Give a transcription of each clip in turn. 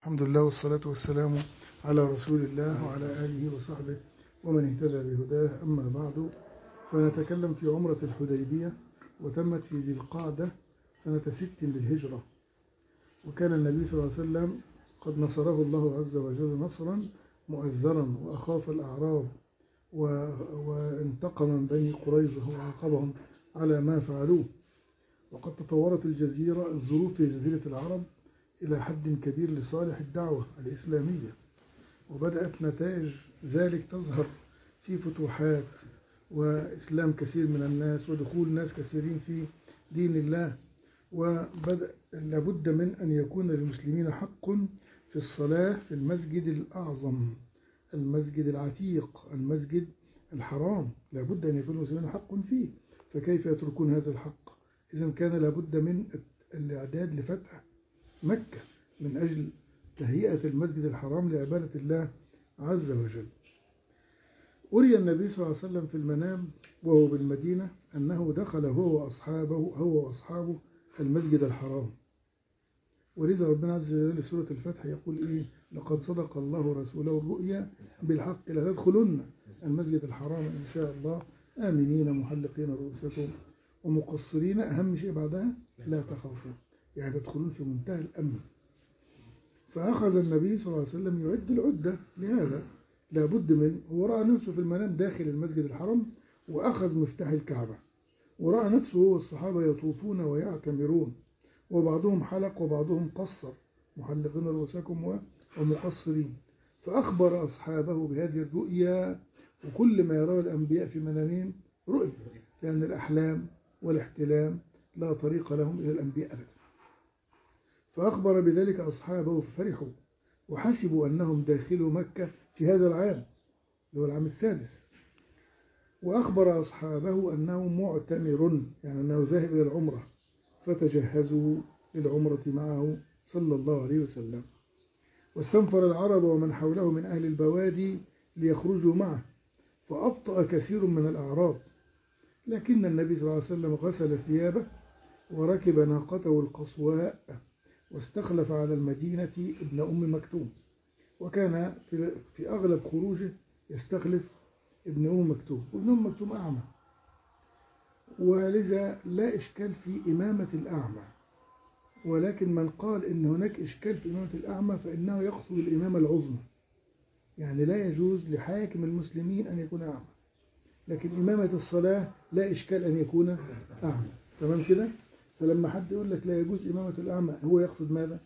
الحمد لله والصلاة والسلام على رسول الله وعلى آله وصحبه ومن اهتدى بهداه. أما بعد، فنتكلم في عمرة الحديبية، وتمت في ذي القعدة سنة 6 للهجرة. وكان النبي صلى الله عليه وسلم قد نصره الله عز وجل نصرا مؤزرا، وأخاف الأعراب وانتقم من بني قريظة وعاقبهم على ما فعلوه. وقد تطورت الظروف في جزيرة العرب إلى حد كبير لصالح الدعوة الإسلامية، وبدأت نتائج ذلك تظهر في فتوحات وإسلام كثير من الناس ودخول ناس كثيرين في دين الله. لابد من أن يكون للمسلمين حق في الصلاة في المسجد الأعظم، المسجد العتيق، المسجد الحرام. لابد أن يكون للمسلمين حق فيه، فكيف يتركون هذا الحق؟ إذن كان لابد من الإعداد لفتح مكة من أجل تهيئة المسجد الحرام لعبادة الله عز وجل. أري النبي صلى الله عليه وسلم في المنام وهو بالمدينة أنه دخل هو وأصحابه المسجد الحرام. ولذا ربنا عز وجل في سورة الفتح يقول لقد صدق الله رسوله الرؤيا بالحق لتدخلن المسجد الحرام إن شاء الله آمنين محلقين رؤوسكم ومقصرين، أهم شيء بعدها لا تخافون، يعني تدخلون في منتهى الأمن. فأخذ النبي صلى الله عليه وسلم يعد العدة لهذا، لابد من، هو رأى نفسه في المنام داخل المسجد الحرام وأخذ مفتاح الكعبة، ورأى نفسه والصحابة يطوفون ويعتمرون، وبعضهم حلق وبعضهم قصر، محلقين رؤوسكم ومقصرين. فأخبر أصحابه بهذه الرؤيا، وكل ما يراه الأنبياء في منامهم رؤيا، لأن الأحلام والاحتلام لا طريق لهم إلى الأنبياء أبدا. فأخبر بذلك أصحابه ففرحوا وحسبوا أنهم داخلوا مكة في هذا العام اللي هو العام السادس. وأخبر أصحابه أنه معتمر، يعني أنه ذاهب إلى العمرة، فتجهزوا للعمرة معه صلى الله عليه وسلم. واستنفر العرب ومن حوله من أهل البوادي ليخرجوا معه، فأبطأ كثير من الأعراب، لكن النبي صلى الله عليه وسلم غسل ثيابه وركب ناقته القصواء، واستخلف على المدينة ابن أم مكتوم، وكان في أغلب خروجه يستخلف ابن أم مكتوم، وابن أم مكتوم أعمى، ولذا لا إشكال في إمامة الأعمى. ولكن من قال إن هناك إشكال في إمامة الأعمى فإنه يقصد الإمامة العظمى، يعني لا يجوز لحاكم المسلمين أن يكون أعمى، لكن إمامة الصلاة لا إشكال أن يكون أعمى. تمام كده؟ فلما حد يقول لك لا يجوز إمامة الأعمى، هو يقصد ماذا؟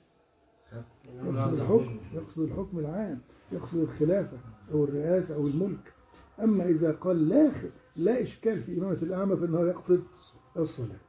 يقصد الحكم العام، يقصد الخلافة أو الرئاسة أو الملك. أما إذا قال لا إشكال في إمامة الأعمى فإنه يقصد الصلاة.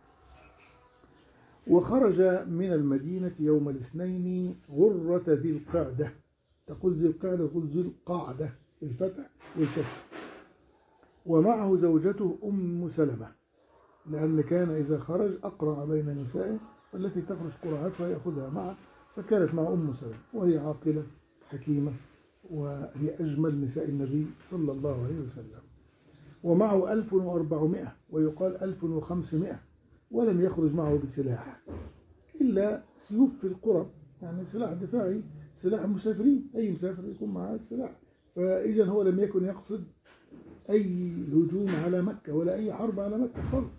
وخرج من المدينة يوم الاثنين غرة ذي القعدة، تقول ذي القعدة تقول ذي القعدة بالفتح والكسر، ومعه زوجته أم سلمة، لأن كان إذا خرج أقرع بين نسائه، والتي تخرج قرعتها يأخذها معه، فكانت مع أم سلمة، وهي عاقلة حكيمة، وهي أجمل نساء النبي صلى الله عليه وسلم. ومعه 1400 ويقال 1500، ولم يخرج معه بسلاح إلا سيوف في القرى، يعني سلاح دفاعي، سلاح مسافرين، أي مسافر يكون معه السلاح. فإذا هو لم يكن يقصد أي هجوم على مكة ولا أي حرب على مكة خالص.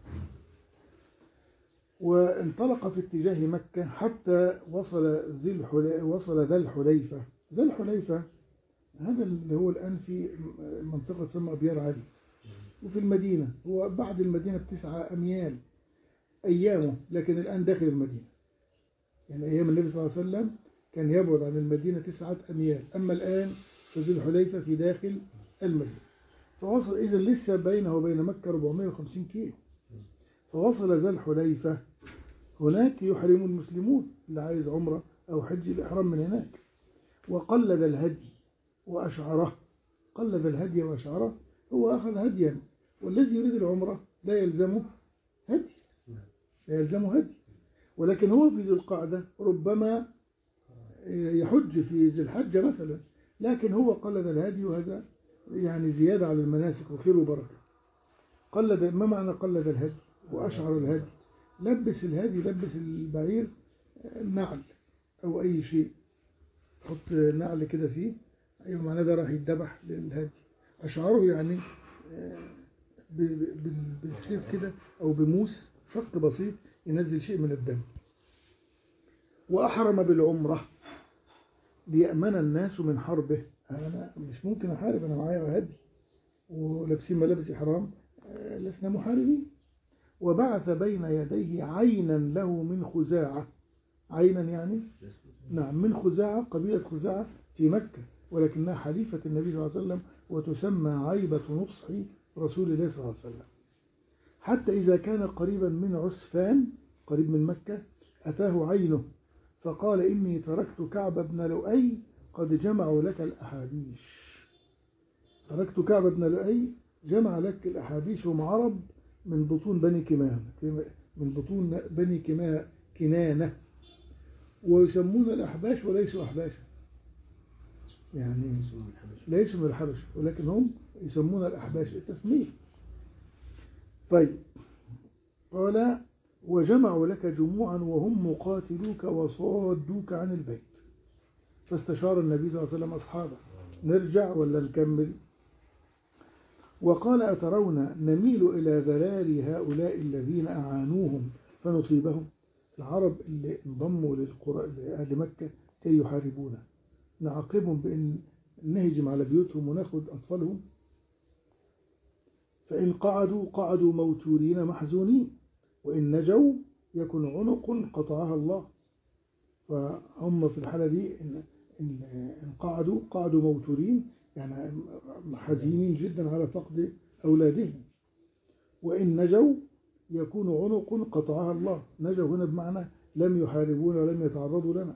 وانطلق في اتجاه مكة حتى وصل ذا الحليفة. ذا الحليفة هذا اللي هو الآن في منطقة تسمى أبيار علي، وفي المدينة، هو بعد المدينة ب9 أميال أيامه، لكن الآن داخل المدينة. يعني أيام النبي صلى الله عليه وسلم كان يبعد عن المدينة 9 أميال، أما الآن فذي الحليفة في داخل المدينة. فوصل إذا لسه بينه وبين مكة 450 كيلو. فوصل ذا الحليفة، هناك يحرم المسلمون اللي عايز عمرة أو حج الإحرام من هناك. وقلد الهدي وأشعره، قلد الهدي وأشعره، هو أخذ هديا، والذي يريد العمرة لا يلزمه هدي، ولكن هو في ذي القعدة ربما يحج في ذي الحجة مثلا، لكن هو قلد الهدي، وهذا يعني زيادة على المناسك وخير وبركة. ما معنى قلد الهدي وأشعر الهدي؟ لبس الهدي، لبس البعير نعل أو أي شيء، حط نعل كده فيه، أيوة معناه ده راح يتذبح للهدي. أشعره يعني بالسيف كده أو بموس شق بسيط ينزل شيء من الدم. وأحرم بالعمرة ليأمن الناس من حربه. أنا مش ممكن أحارب، أنا معايا هدي ولابسين ملابس إحرام، لسنا محاربين. وبعث بين يديه عينا له من خزاعة. عينا يعني نعم من خزاعة، قبيلة خزاعة في مكة، ولكنها حليفة النبي صلى الله عليه وسلم، وتسمى عيبة نصح رسول الله صلى الله عليه وسلم. حتى إذا كان قريبا من عسفان قريب من مكة أتاه عينه فقال إني تركت كعب بن لؤي قد جمعوا لك الأحابيش. تركت كعب بن لؤي جمع لك الأحابيش، هم عرب من بطون بني كنانة، من بطون بني كنانة، ويسمون الأحباش وليسوا أحباشا، يعني ليسوا من الحبش ولكن هم يسمون الأحباش التسمية. طيب قال وجمعوا لك جموعا وهم مقاتلوك وصادوك عن البيت. فاستشار النبي صلى الله عليه وسلم أصحابه نرجع ولا نكمل؟ وقال أترون نميل إلى ذلال هؤلاء الذين أعانوهم فنصيبهم؟ العرب اللي انضموا لأهل مكة كي يحاربونا، نعاقبهم بأن نهجم على بيوتهم ونأخذ أطفالهم؟ فإن قعدوا موتورين محزونين، وإن نجوا يكن عنق قطعها الله. فهم في الحالة دي إن قعدوا موتورين، يعني حزينين جدا على فقد أولادهم. وإن نجوا يكون عنق قطعها الله. نجوا هنا بمعنى لم يحاربونا ولم يتعرضوا لنا.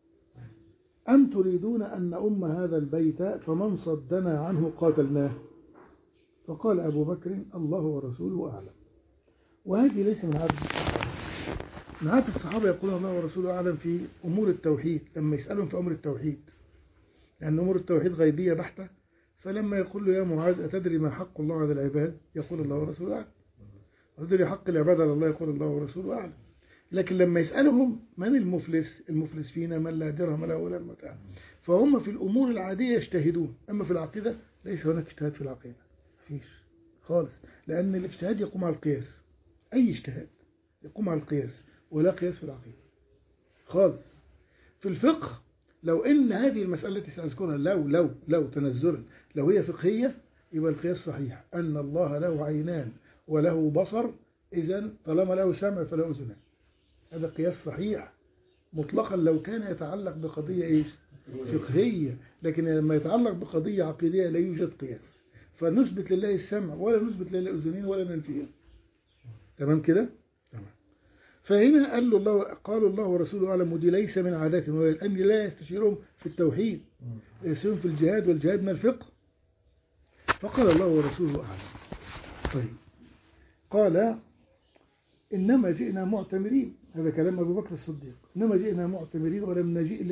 أم تريدون أن نؤم هذا البيت فمن صدنا عنه قاتلناه؟ فقال أبو بكر الله ورسوله أعلم. وهذه ليس من عادة الصحابة. من عادة الصحابة يقولون الله ورسوله أعلم في أمور التوحيد، لما يسألهم في أمر التوحيد، لأن أمور التوحيد غيبية بحتة، فلما يقول له يا معاذ أتدري ما حق الله على العباد؟ يقول الله ورسوله أعلم. أتدري حق العباد على الله؟ يقول الله ورسوله أعلم. لكن لما يسألهم من المفلس فينا من لا درهم له ولا متاع، فهم في الأمور العادية يجتهدون، أما في العقيدة ليس هناك اجتهاد في العقيدة، مفيش خالص، لأن الاجتهاد يقوم على القياس. أي اجتهاد يقوم على القياس، ولا قياس في العقيدة خالص. في الفقه لو إن هذه المسألة التي سأذكرها لو تنزلا لو هي فقهية يبقى القياس صحيح، أن الله له عينان وله بصر، إذن طالما له سمع فله أذنان. هذا قياس صحيح مطلقا لو كان يتعلق بقضية إيش؟ فقهية. لكن لما يتعلق بقضية عقيدية لا يوجد قياس، فنثبت لله السمع ولا نثبت لله الأذنين ولا ننفيهم. تمام كده؟ تمام. فهنا قالوا الله ورسوله أعلم، ودي ليس من عاداتهم، لأن لا يستشيرهم في التوحيد، يستشيرهم في الجهاد، والجهاد من الفقه. فقال الله ورسوله أعلم. طيب قال إنما جئنا معتمرين، هذا كلام أبو بكر الصديق، إنما جئنا معتمرين ولم نجئ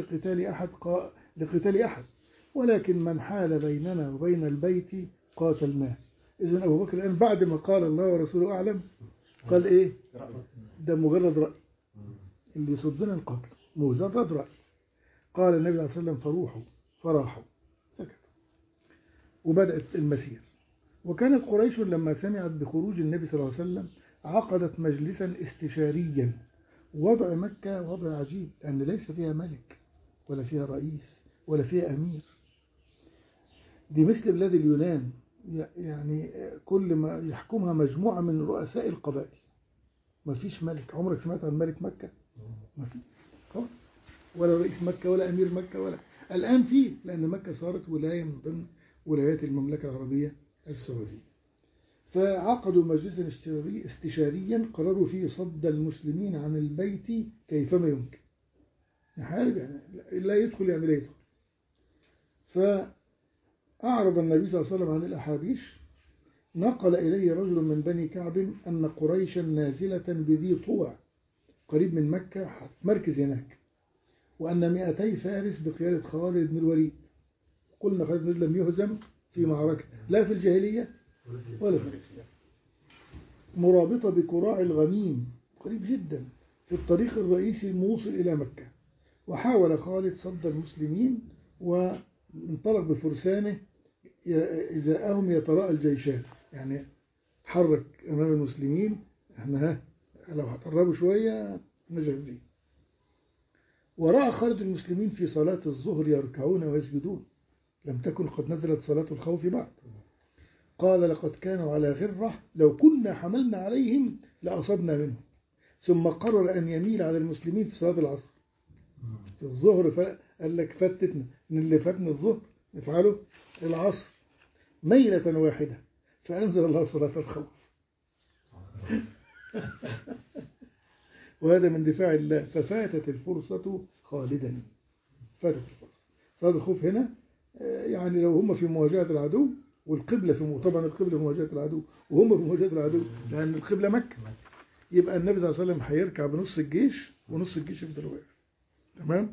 لقتال أحد ولكن من حال بيننا وبين البيت قاتلناه. إذن أبو بكر الآن بعد ما قال الله ورسوله أعلم قال إيه؟ ده مجرد رأي، اللي يصدنا القتل مجرد رأي. قال النبي صلى الله عليه وسلم فراحوا سكت وبدأت المسير. وكانت قريش لما سمعت بخروج النبي صلى الله عليه وسلم عقدت مجلسا استشاريا. وضع مكة وضع عجيب، لأن ليس فيها ملك ولا فيها رئيس ولا فيها أمير. دي مثل بلاد اليونان، يعني كل ما يحكمها مجموعة من رؤساء القبائل. ما فيش ملك. عمرك سمعت عن ملك مكة؟ ما في ولا رئيس مكة ولا أمير مكة ولا. الآن فيه، لأن مكة صارت ولاية من ضمن ولايات المملكة العربية السعودية. فعقدوا مجلسا استشاريا قرروا فيه صد المسلمين عن البيت كيفما يمكن. يحارب يعني لا يدخل يعني لا يدخل. فأعرض النبي صلى الله عليه وسلم عن الأحابيش. نقل إليه رجل من بني كعب أن قريشا نازلة بذي طوع قريب من مكة، مركز هناك، وأن 200 فارس بقيادة خالد بن الوليد. قلنا خالد بن الوليد لم يهزم في معركة لا في الجاهلية ولا في الإسلام. مرابطة بكراع الغميم قريب جدا في الطريق الرئيسي الموصل إلى مكة، وحاول خالد صد المسلمين وانطلق بفرسانه إزاءهم يتراءى الجيشان، يعني تحرك أمام المسلمين، احنا لو هتقربوا شوية نجهزين. ورأى خالد المسلمين في صلاة الظهر يركعون ويسجدون، لم تكن قد نزلت صلاة الخوف بعد. قال لقد كانوا على غرة لو كنا حملنا عليهم لأصبنا منهم. ثم قرر أن يميل على المسلمين في صلاة العصر. في الظهر قال لك فتتنا من اللي فاتنا الظهر نفعله العصر ميلة واحدة، فأنزل الله صلاة الخوف. وهذا من دفاع الله، ففاتت الفرصة خالدا. فاتت الفرصة. صلاة الخوف هنا يعني لو هم في مواجهة العدو، والقبلة طبعا القبلة في مواجهة العدو وهم في مواجهة العدو، لأن القبلة مكة، يبقى النبي صلى الله عليه وسلم هيركع بنص الجيش ونص الجيش يفضل واقف. تمام.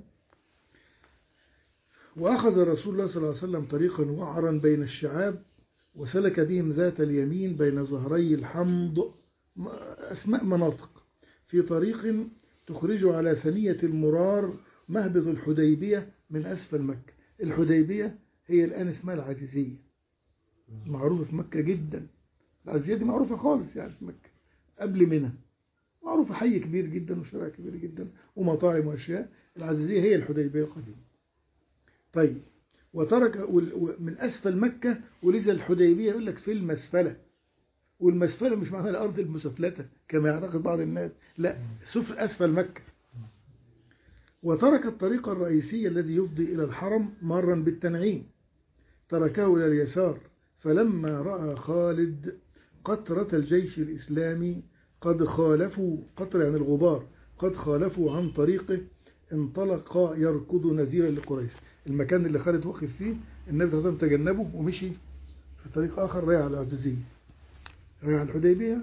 وأخذ رسول الله صلى الله عليه وسلم طريقا وعرا بين الشعاب، وسلك بهم ذات اليمين بين ظهري الحمض، أسماء مناطق، في طريق تخرج على ثنية المرار مهبط الحديبية من أسفل مكة. الحديبية هي الآن اسمها العزيزية، معروفة في مكة جدا. العزيزية دي معروفة خالص يعني في مكة قبل منى، معروفة، حي كبير جدا وشارع كبير جدا ومطاعم وأشياء. العزيزية هي الحديبية القديمة. طيب، وترك من أسفل مكة، ولذا الحديبية يقول لك في المسفلة، والمسفلة مش معناها الأرض المسفلتة كما يعتقد بعض الناس، لا، سفل أسفل مكة. وترك الطريق الرئيسي الذي يفضي إلى الحرم مارا بالتنعيم، تركه إلى اليسار. فلما رأى خالد قطرة الجيش الإسلامي قد خالفوا، قطر يعني الغبار، قد خالفوا عن طريقه، انطلق يركض نذيرا لقريش. المكان اللي خالد وقف فيه النبي صلى الله عليه وسلم تجنبه ومشي في طريق آخر رايح على العزيزية، رايح على الحديبية.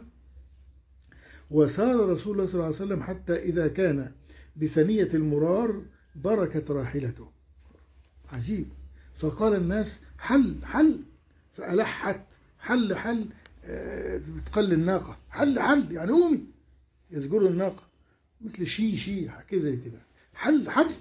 وسار رسول الله صلى الله عليه وسلم حتى إذا كان بثنية المرار بركت راحلته. عجيب. فقال الناس حل حل، فألحت حل حل، بتقل الناقة، حل حل يعني قومي، يزجروا الناقة مثل شي شي كده زي كده، حل حل.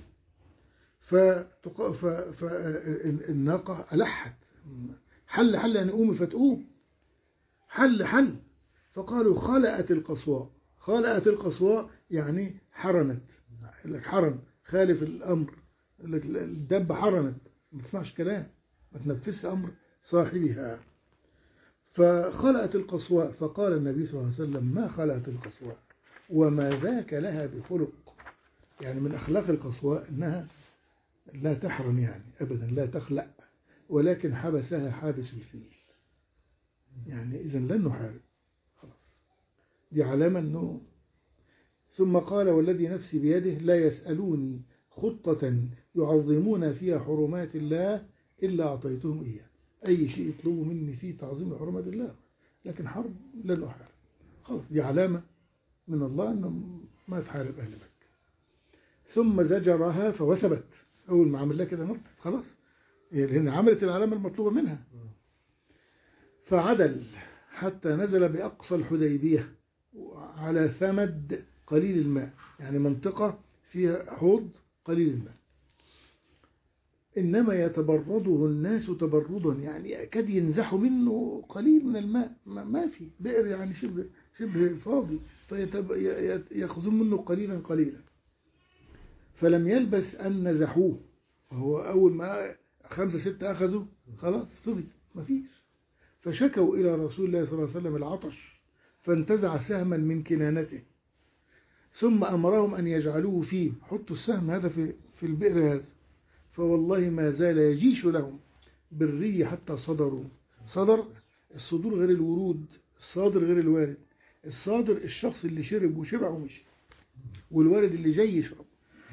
فالناقة ألحت، حل حل يعني قومي فتقوم، حل حل. فقالوا خلأت القصواء. خلأت القصواء يعني حرنت، لك حرن خالف الأمر، لك الدب حرنت، ما تسمعش كلام، ما تنفذش أمر صاحبها. فخلأت القصواء. فقال النبي صلى الله عليه وسلم ما خلأت القصواء وما ذاك لها بخلق. يعني من أخلاق القصواء أنها لا تحرن يعني أبدا، لا تخلأ، ولكن حبسها حابس الفيل، يعني إذن لن نحارب خلاص، دي علامة أنه. ثم قال والذي نفسي بيده لا يسألوني خطة يعظمون فيها حرمات الله إلا أعطيتهم إياه. أي شيء يطلبوا مني فيه تعظيم حرمات الله، لكن حرب لن أحارب خلاص، دي علامة من الله أنه ما تحارب أهل مكة. ثم زجرها فوثبت، أول ما عمل لها كده نط خلاص، لأن عملت العلامة المطلوبة منها. فعدل حتى نزل بأقصى الحديبية على ثمد قليل الماء، يعني منطقة فيها حوض قليل الماء. إنما يتبرده الناس تبردا، يعني يكاد ينزحوا منه قليل من الماء، ما في بئر يعني شبه فاضي، فيأخذون منه قليلا قليلا. فلم يلبس أن نزحوه، وهو أول ما 5 6 أخذوا خلاص فضي ما فيش. فشكوا إلى رسول الله صلى الله عليه وسلم العطش، فانتزع سهما من كنانته، ثم أمرهم أن يجعلوه فيه، حطوا السهم هذا في البئر هذا. فوالله ما زال يجيش لهم بالري حتى صدروا. صدر الصدور غير الورود، الصادر غير الوارد. الصادر الشخص اللي شرب وشبع ومشي، والوارد اللي جاي يشرب.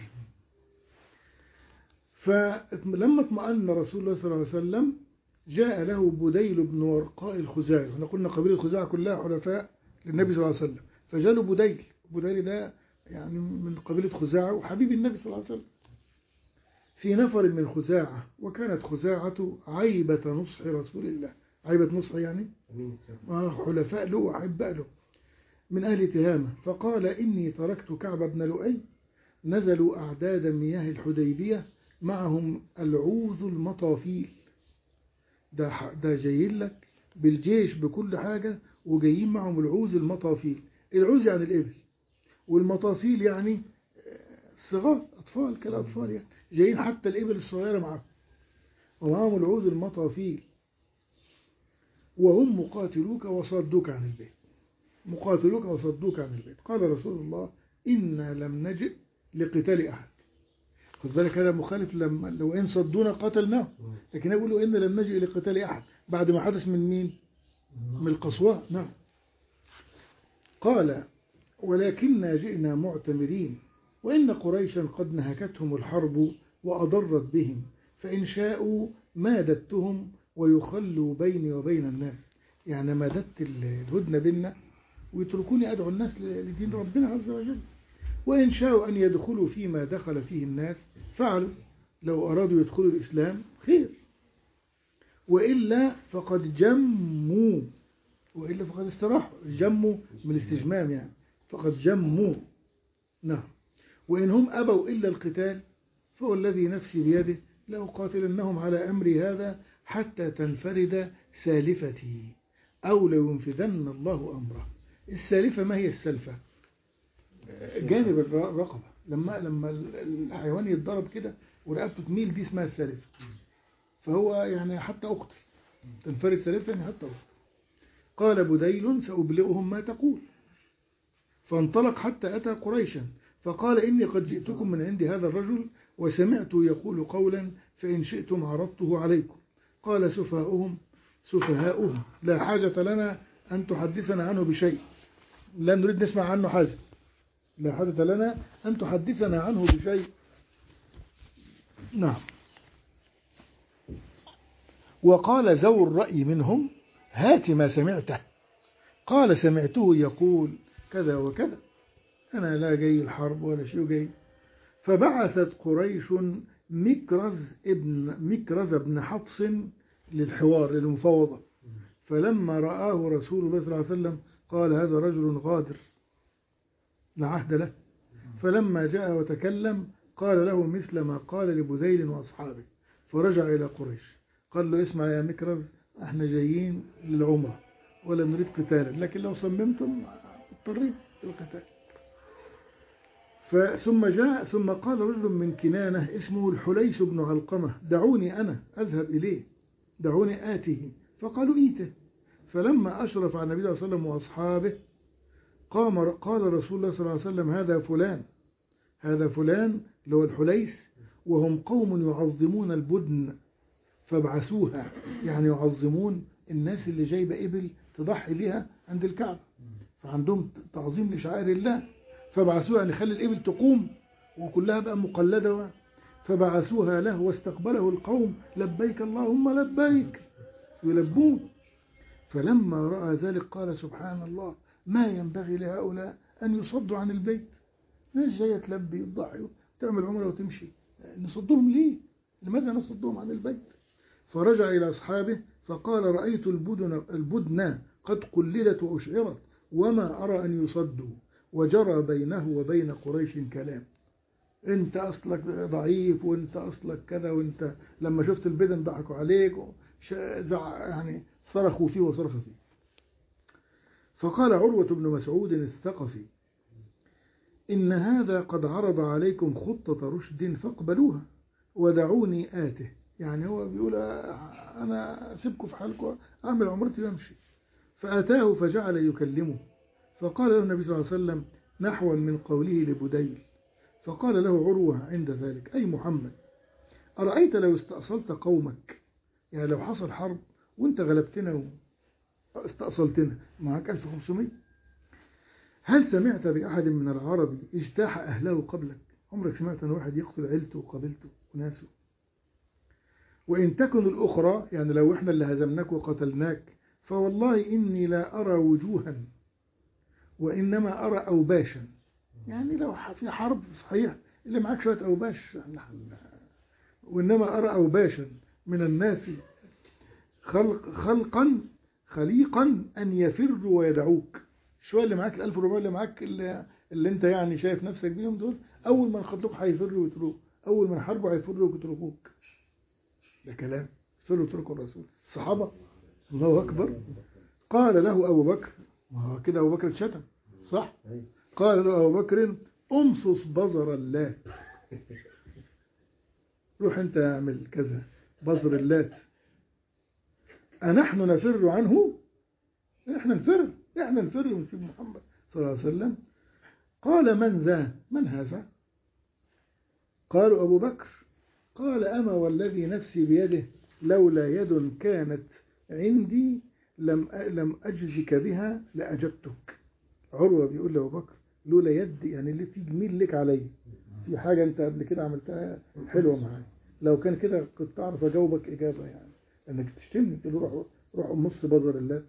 فلما اطمأن رسول الله صلى الله عليه وسلم جاء له بديل بن ورقاء الخزاعي، احنا قلنا قبيلة الخزاعة كلها حلفاء للنبي صلى الله عليه وسلم، فجاء له بديل ده يعني من قبيلة خزاعة وحبيب النبي صلى الله عليه وسلم، في نفر من خزاعة. وكانت خزاعة عيبة نصح رسول الله، عيبة نصح يعني حلفاء له وأحباء له، من أهل تهامة. فقال إني تركت كعب بن لؤي نزلوا أعداد مياه الحديبية معهم العوذ المطافيل. ده جايين لك بالجيش بكل حاجة، وجايين معهم العوذ المطافيل. العوذ يعني الإبل، والمطافيل يعني صغار، أطفال كالأطفال يعني، جايين حتى الإبل الصغيرة معهم، ومعهم العوذ المطافيل. وهم مقاتلوك وصدوك عن البيت، مقاتلوك وصدوك عن البيت. قال رسول الله إنا لم نجئ لقتال أحد. خد بالك هذا مخالف، لما لو إن صدونا قتلناه، لكن يقولوا إن لم نجئ لقتال أحد بعد ما حدث من مين؟ من القصواء. نعم. قال ولكننا جئنا معتمرين، وإن قريشا قد نهكتهم الحرب وأضرت بهم، فإن شاءوا مادتهم ويخلوا بيني وبين الناس. يعني مادت الهدنة بيننا ويتركوني أدعو الناس لدين ربنا عز وجل. وإن شاءوا أن يدخلوا فيما دخل فيه الناس فعلوا، لو أرادوا يدخلوا الإسلام خير، وإلا فقد جموا، وإلا فقد استراحوا. جموا من الاستجمام يعني، فقد جموا. نعم. وإن هم أبوا إلا القتال فهو الذي نفسي بيده لأقاتلنهم على أمري هذا حتى تنفرد سالفتي، أو لينفذن الله أمره. السالفة ما هي السلفة؟ جانب الرقبة، لما الحيوان يتضرب كده ورقبته تميل، دي اسمها السالفة. فهو يعني حتى أقتل، تنفرد سالفة يعني حتى أقتل. قال بديل سأبلغهم ما تقول. فانطلق حتى أتى قريشا فقال إني قد جئتكم من عند هذا الرجل وسمعته يقول قولا فإن شئتم عرضته عليكم. قال سفهاؤهم لا حاجة لنا أن تحدثنا عنه بشيء، لا نريد نسمع عنه حاجة، لا حاجة لنا أن تحدثنا عنه بشيء. نعم. وقال ذو الرأي منهم هات ما سمعته. قال سمعته يقول كذا وكذا، أنا لا جاي الحرب ولا شيء جاي. فبعثت قريش مكرز بن حفص للحوار للمفاوضة. فلما رآه رسول الله صلى الله عليه وسلم قال هذا رجل غادر لا عهد له. فلما جاء وتكلم قال له مثل ما قال لبذيل وأصحابه. فرجع إلى قريش قال له اسمع يا مكرز، احنا جايين للعمرة ولا نريد قتالا، لكن لو صممتم اضطرين للقتال. ثم قال رجل من كنانة اسمه الحليس بن علقمة دعوني أنا أذهب إليه، دعوني آته. فقالوا إيته. فلما أشرف على النبي صلى الله عليه وسلم وأصحابه قال رسول الله صلى الله عليه وسلم هذا فلان اللي هو الحليس، وهم قوم يعظمون البدن فابعثوها، يعني يعظمون الناس اللي جايبة إبل تضحي بها عند الكعبة، فعندهم تعظيم لشعائر الله. فبعثوها يعني خلي الإبل تقوم وكلها بقى مقلدة. فبعثوها له واستقبله القوم لبيك اللهم لبيك، يلبون. فلما رأى ذلك قال سبحان الله ما ينبغي لهؤلاء أن يصدوا عن البيت، ناس جاية تلبي وتضحي وتعمل عمره وتمشي، نصدهم ليه؟ لماذا نصدهم عن البيت؟ فرجع إلى أصحابه فقال رأيت البدن قد قلدت وأشعرت وما أرى أن يصدوا، وجرى بينه وبين قريش كلام. انت أصلك ضعيف وانت أصلك كذا، وانت لما شفت البدن ضحكوا عليك يعني صرخوا فيه وصرخ فيه. فقال عروة بن مسعود الثقفي إن هذا قد عرض عليكم خطة رشد فاقبلوها ودعوني آته. يعني هو بيقول أنا أسيبكم في حالكم أعمل عمرتي وأمشي. فأتاه فجعل يكلمه فقال له النبي صلى الله عليه وسلم نحوا من قوله لبديل. فقال له عروة عند ذلك أي محمد أرأيت لو استأصلت قومك، يعني لو حصل حرب وانت غلبتنا واستأصلتنا معك 1500، هل سمعت بأحد من العرب اجتاح أهله قبلك؟ عمرك سمعت أن واحد يقتل عيلته وقبيلته وناسه؟ وإن تكن الأخرى، يعني لو إحنا اللي هزمناك وقتلناك، فوالله إني لا أرى وجوها وإنما أرى أوباشا. يعني لو في حرب صحيح اللي معاك شوية أوباش، وإنما أرى أوباشا من الناس خليقا أن يفروا ويدعوك. شوية اللي معاك 1400 اللي معاك اللي انت يعني شايف نفسك بيهم دول، أول ما نخطوك هيفروا ويتروك، أول ما نحاربوا هيفروا ويتركوك. ده كلام فروا وتركوا الرسول الصحابة. الله أكبر. قال له أبو بكر، ما هو كده أبو بكر اتشتم صح؟ قال له أبو بكر أمصص بزر الله. روح أنت اعمل كذا بزر اللات. أنحن نفر عنه؟ إحنا نفر من سيد محمد صلى الله عليه وسلم. قال من ذا؟ من هذا؟ قالوا أبو بكر. قال أما والذي نفسي بيده لولا يد كانت عندي لم أجزك بها لأجبتك. عروة بيقول لأبو بكر لولا يد، يعني اللي في جميل لك علي، في حاجة أنت قبل كده عملتها حلوة معايا، لو كان كده كنت أعرف أجاوبك إجابة، يعني أنك تشتمني تقول روح نص بزر الله.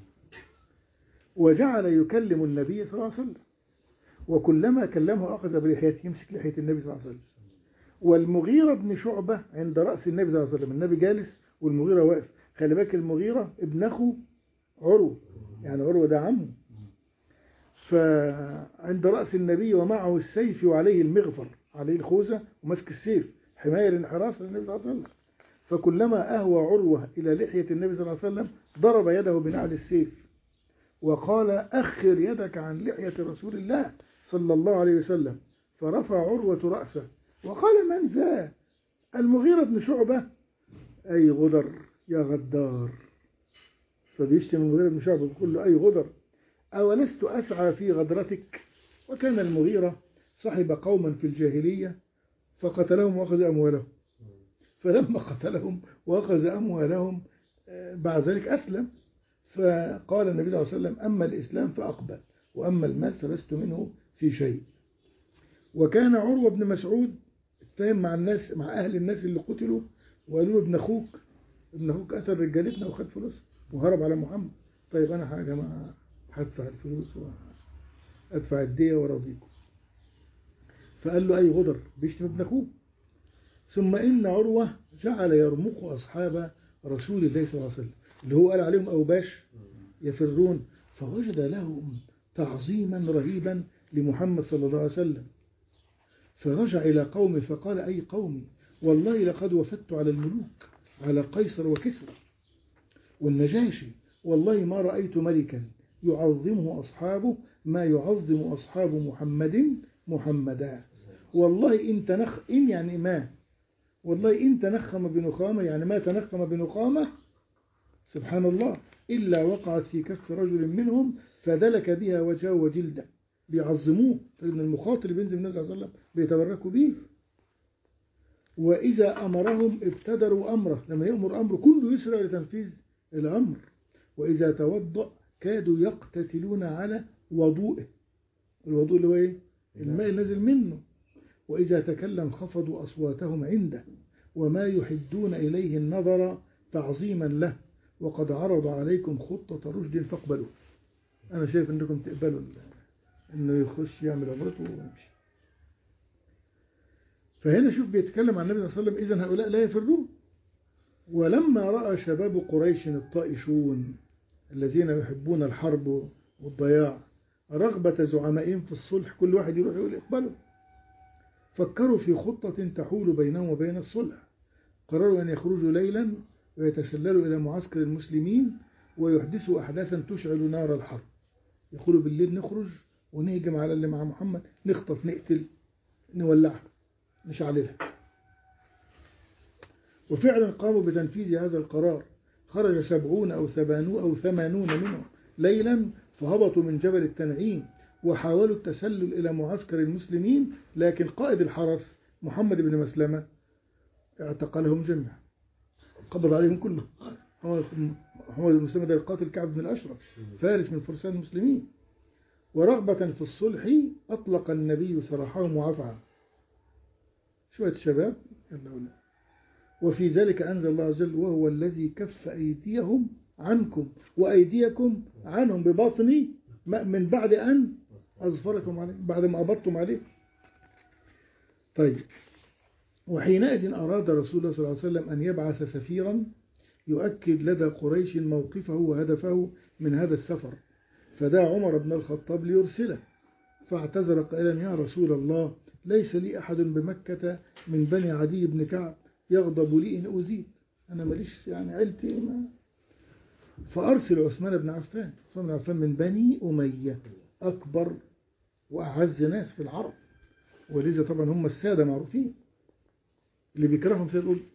وجعل يكلم النبي صلى الله عليه وسلم، وكلما كلمه أخذ بلحيته، يمسك لحية النبي صلى الله عليه وسلم. والمغيرة بن شعبة عند رأس النبي صلى الله عليه وسلم، النبي جالس والمغيرة واقف. خلي بالك المغيرة ابن أخو عروة، يعني عروة ده عمه. فعند رأس النبي ومعه السيف وعليه المغفر، عليه الخوذة ومسك السيف حماية للانحراف للنبي صلى الله عليه وسلم. فكلما أهوى عروة إلى لحية النبي صلى الله عليه وسلم ضرب يده بنعل السيف وقال أخر يدك عن لحية رسول الله صلى الله عليه وسلم. فرفع عروة رأسه وقال من ذا؟ المغيرة بن شعبة. أي غدر يا غدار. فبيشتم المغيرة بن شعبة بيقول له أي غدر، أولست أسعى في غدرتك؟ وكان المغيرة صاحب قوما في الجاهلية فقتلهم وأخذ أموالهم، فلما قتلهم وأخذ أموالهم بعد ذلك أسلم. فقال النبي صلى الله عليه وسلم أما الإسلام فأقبل، وأما المال فلست منه في شيء. وكان عروة بن مسعود اتهم مع الناس، مع أهل الناس اللي قتلوا، وقالوا له ابن أخوك قتل رجالتنا وخد فلوس وهرب على محمد. طيب أنا حاجة ما هدفع الفلوس وأدفع الدية وراضيكم. فقال له أي غدر، بيشتم ابن أخوه. ثم إن عروة جعل يرمق أصحاب رسول الله صلى الله عليه وسلم اللي هو قال عليهم أوباش يفرون، فوجد لهم تعظيما رهيبا لمحمد صلى الله عليه وسلم. فرجع إلى قومه فقال أي قومي والله لقد وفدت على الملوك، على قيصر وكسرى والنجاشي، والله ما رأيت ملكا يعظمه أصحابه ما يعظم أصحاب محمدا. والله إن يعني ما، والله إن تنخم بنخامة، يعني ما تنخم بنخامة سبحان الله إلا وقعت في كف رجل منهم فدلك بها وجهه وجلده. بيعظموه، فإن المخاطر اللي بينزل النبي صلى الله عليه وسلم بيتبركوا به. وإذا أمرهم ابتدروا أمره، لما يأمر أمره كله يسرع لتنفيذ الأمر. وإذا توضأ كادوا يقتتلون على وضوئه، الوضوء اللي هو إيه؟ الماء نزل منه. وإذا تكلم خفضوا أصواتهم عنده، وما يحدون إليه النظر تعظيما له، وقد عرض عليكم خطة رشد فاقبلوا. أنا شايف أنكم تقبلوا أنه يخش يعمل عمرته ويمشي. فهنا شوف بيتكلم عن النبي صلى الله عليه وسلم إذن هؤلاء لا يفرون. ولما رأى شباب قريش الطائشون الذين يحبون الحرب والضياع رغبة زعمائهم في الصلح، كل واحد يروح يقول اقبلوا، فكروا في خطة تحول بينهم وبين الصلح. قرروا أن يخرجوا ليلا ويتسللوا إلى معسكر المسلمين ويحدثوا أحداثا تشعل نار الحرب. يقولوا بالليل نخرج ونهجم على اللي مع محمد، نخطف نقتل نولعها نشعللها. وفعلا قاموا بتنفيذ هذا القرار. خرج 70 أو 80 منهم ليلا فهبطوا من جبل التنعيم وحاولوا التسلل إلى معسكر المسلمين، لكن قائد الحرس محمد بن مسلمة اعتقلهم جميعا، قبض عليهم كلهم. محمد بن مسلمة ده القاتل كعب بن الأشرف، فارس من فرسان المسلمين. ورغبة في الصلح أطلق النبي سراحهم وعفعا. شوية شباب يلا ولا. وفي ذلك أنزل الله عز وجل وهو الذي كف أيديهم عنكم وأيديكم عنهم بباطني من بعد أن أظفركم عليه، بعد ما أبطتم عليه. طيب، وحينئذ أراد رسول الله صلى الله عليه وسلم أن يبعث سفيرا يؤكد لدى قريش موقفه وهدفه من هذا السفر، فدعا عمر بن الخطاب ليرسله، فاعتذر قائلا يا رسول الله ليس لي أحد بمكة من بني عدي بن كعب يغضب لي إن أوذيت، أنا ماليش يعني عيلتي ما. فأرسل عثمان بن عفان. عثمان بن عفان من بني أمية، أكبر وأعز ناس في العرب، ولذا طبعا هم السادة معروفين اللي بيكرههم سيد قطب.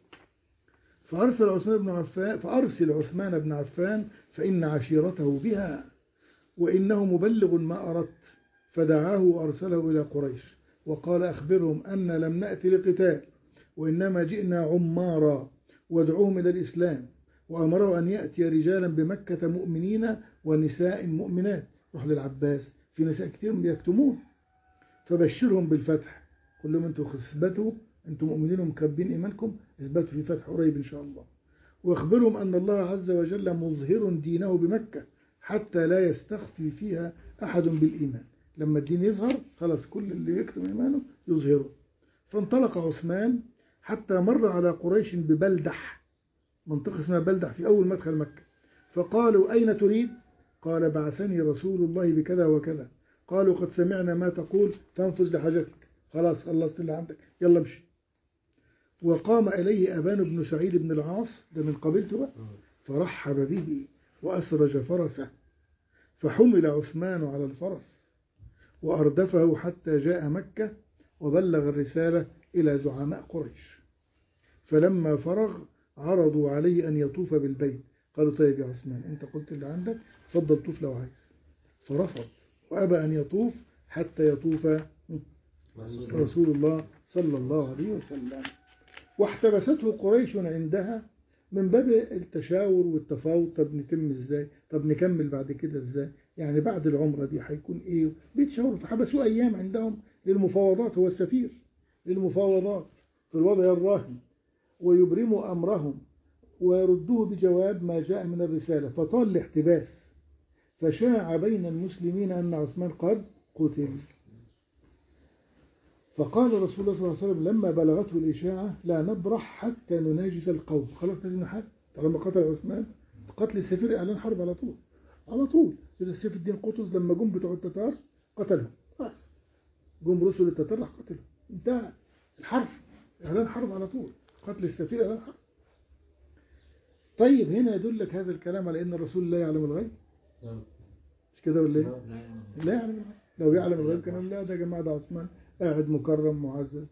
فأرسل عثمان بن عفان فإن عشيرته بها وإنه مبلغ ما أردت. فدعاه وأرسله إلى قريش وقال أخبرهم أن لم نأتي لقتال وإنما جئنا عمارا، وادعوهم إلى الإسلام، وأمره أن يأتي رجالا بمكة مؤمنين ونساء مؤمنات. روح للعباس، في نساء كتير بيكتمون، فبشرهم بالفتح، قل لهم أنتم اثبتوا، أنتم مؤمنين ومكبين إيمانكم، اثبتوا في فتح قريب إن شاء الله. واخبرهم أن الله عز وجل مظهر دينه بمكة حتى لا يستخفي فيها أحد بالإيمان. لما الدين يظهر خلاص كل اللي يكتم إيمانه يظهره. فانطلق عثمان حتى مر على قريش ببلدح، منطقة اسمها بلدح في أول مدخل مكة. فقالوا أين تريد؟ قال بعثني رسول الله بكذا وكذا. قالوا قد سمعنا ما تقول فانفذ لحاجتك، خلاص خلصت اللي عندك يلا امشي. وقام إليه أبان بن سعيد بن العاص، ده من قبيلته بقى، فرحب به وأسرج فرسه، فحمل عثمان على الفرس وأردفه حتى جاء مكة وبلغ الرسالة إلى زعماء قريش. فلما فرغ عرضوا عليه أن يطوف بالبيت. قالوا طيب يا عثمان أنت قلت اللي عندك، فضل طوف لو عايز. فرفض وأبى أن يطوف حتى يطوف رسول الله صلى الله عليه وسلم. واحتبسته قريش عندها من باب التشاور والتفاوض، طب نتم ازاي، طب نكمل بعد كده ازاي، يعني بعد العمرة دي هيكون ايه، بيتشاوروا. فحبسوا ايام عندهم للمفاوضات، هو السفير للمفاوضات في الوضع الراهن، ويبرموا امرهم ويردوه بجواب ما جاء من الرسالة. فطال الاحتباس، فشاع بين المسلمين ان عثمان قد قتل. فقال رسول الله صلى الله عليه وسلم لما بلغته الإشاعة لا نبرح حتى نناجز القوم. خلاص لازم نحارب، طالما قتل عثمان قتل السفير إعلان حرب على طول على طول. إذا سيف الدين قطز لما جم بتوع التتار قتلهم، خلاص جم رسل التتار راح قتلهم، انتهى الحرب، إعلان حرب على طول، قتل السفير إعلان حرب. طيب هنا يدلك هذا الكلام على أن الرسول لا يعلم الغيب، مش كده ولا ايه؟ لا يعلم الغيب. لو يعلم الغيب كان لا ده يا جماعة ده عثمان قاعد مكرم معزز.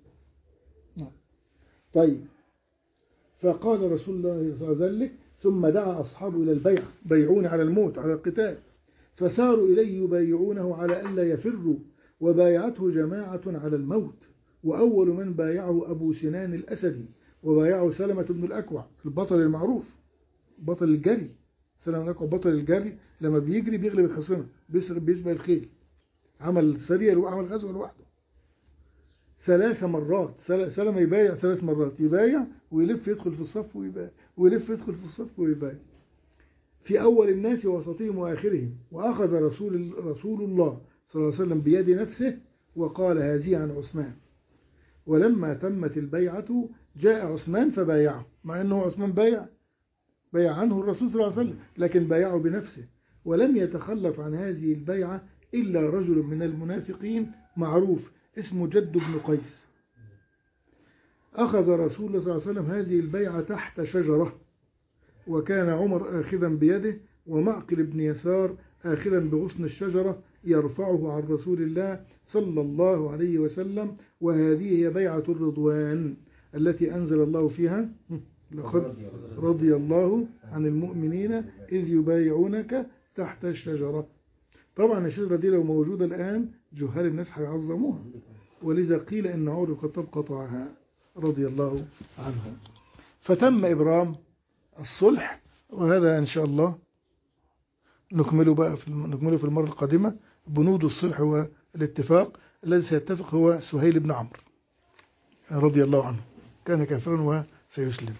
طيب فقال رسول الله صلى الله عليه وسلم ثم دعا أصحابه إلى البيع، بيعون على الموت على القتال. فساروا إليه يبايعونه على ألا يفروا، وبايعته جماعة على الموت. وأول من بايعه أبو سنان الأسدي، وبايعه سلمة بن الأكوع البطل المعروف، بطل الجري. سلمة بن الأكوع بطل الجري، لما بيجري بيغلب الحصنة، بيسبق الخيل، عمل سرية وعمل غزوة لوحده 3 مرات. سلمة يبايع 3 مرات، يبايع ويلف يدخل في الصف ويبايع، ويلف يدخل في الصف ويبايع، في أول الناس ووسطهم وآخرهم. وأخذ رسول الله صلى الله عليه وسلم بيد نفسه وقال هذه عن عثمان. ولما تمت البيعة جاء عثمان فبايعه، مع أنه عثمان بايع عنه الرسول صلى الله عليه وسلم، لكن بايعه بنفسه. ولم يتخلف عن هذه البيعة إلا رجل من المنافقين معروف اسمه جد بن قيس. أخذ رسول الله صلى الله عليه وسلم هذه البيعة تحت شجرة، وكان عمر آخذا بيده، ومعقل بن يسار آخذا بغصن الشجرة يرفعه عن رسول الله صلى الله عليه وسلم. وهذه هي بيعة الرضوان التي أنزل الله فيها لقد رضي الله عن المؤمنين إذ يبايعونك تحت الشجرة. طبعا الشجرة دي لو موجودة الآن جهال الناس هيعظموها، ولذا قيل إن عمر بن الخطاب قطعها رضي الله عنه. فتم إبرام الصلح، وهذا إن شاء الله نكمله في المرة القادمة. بنود الصلح والاتفاق. الذي سيتفق هو سهيل بن عمرو رضي الله عنه، كان كافرا وسيسلم.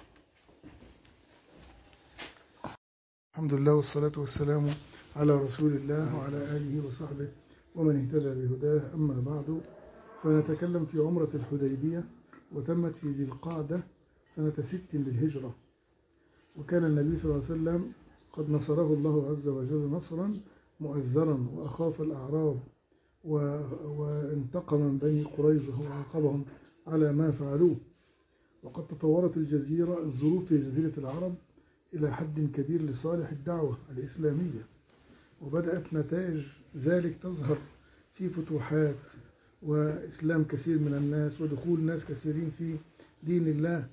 الحمد لله والصلاة والسلام على رسول الله وعلى آله وصحبه ومن اهتدى بهداه. أما بعد، فنتكلم في عمرة الحديبية، وتمت في ذي القعدة سنة 6 للهجرة. وكان النبي صلى الله عليه وسلم قد نصره الله عز وجل نصرا مؤزرا، وأخاف الأعراب وانتقم من بني قريظة وعاقبهم على ما فعلوه. وقد تطورت الظروف في جزيرة العرب إلى حد كبير لصالح الدعوة الإسلامية، وبدأت نتائج ذلك تظهر في فتوحات وإسلام كثير من الناس ودخول ناس كثيرين في دين الله.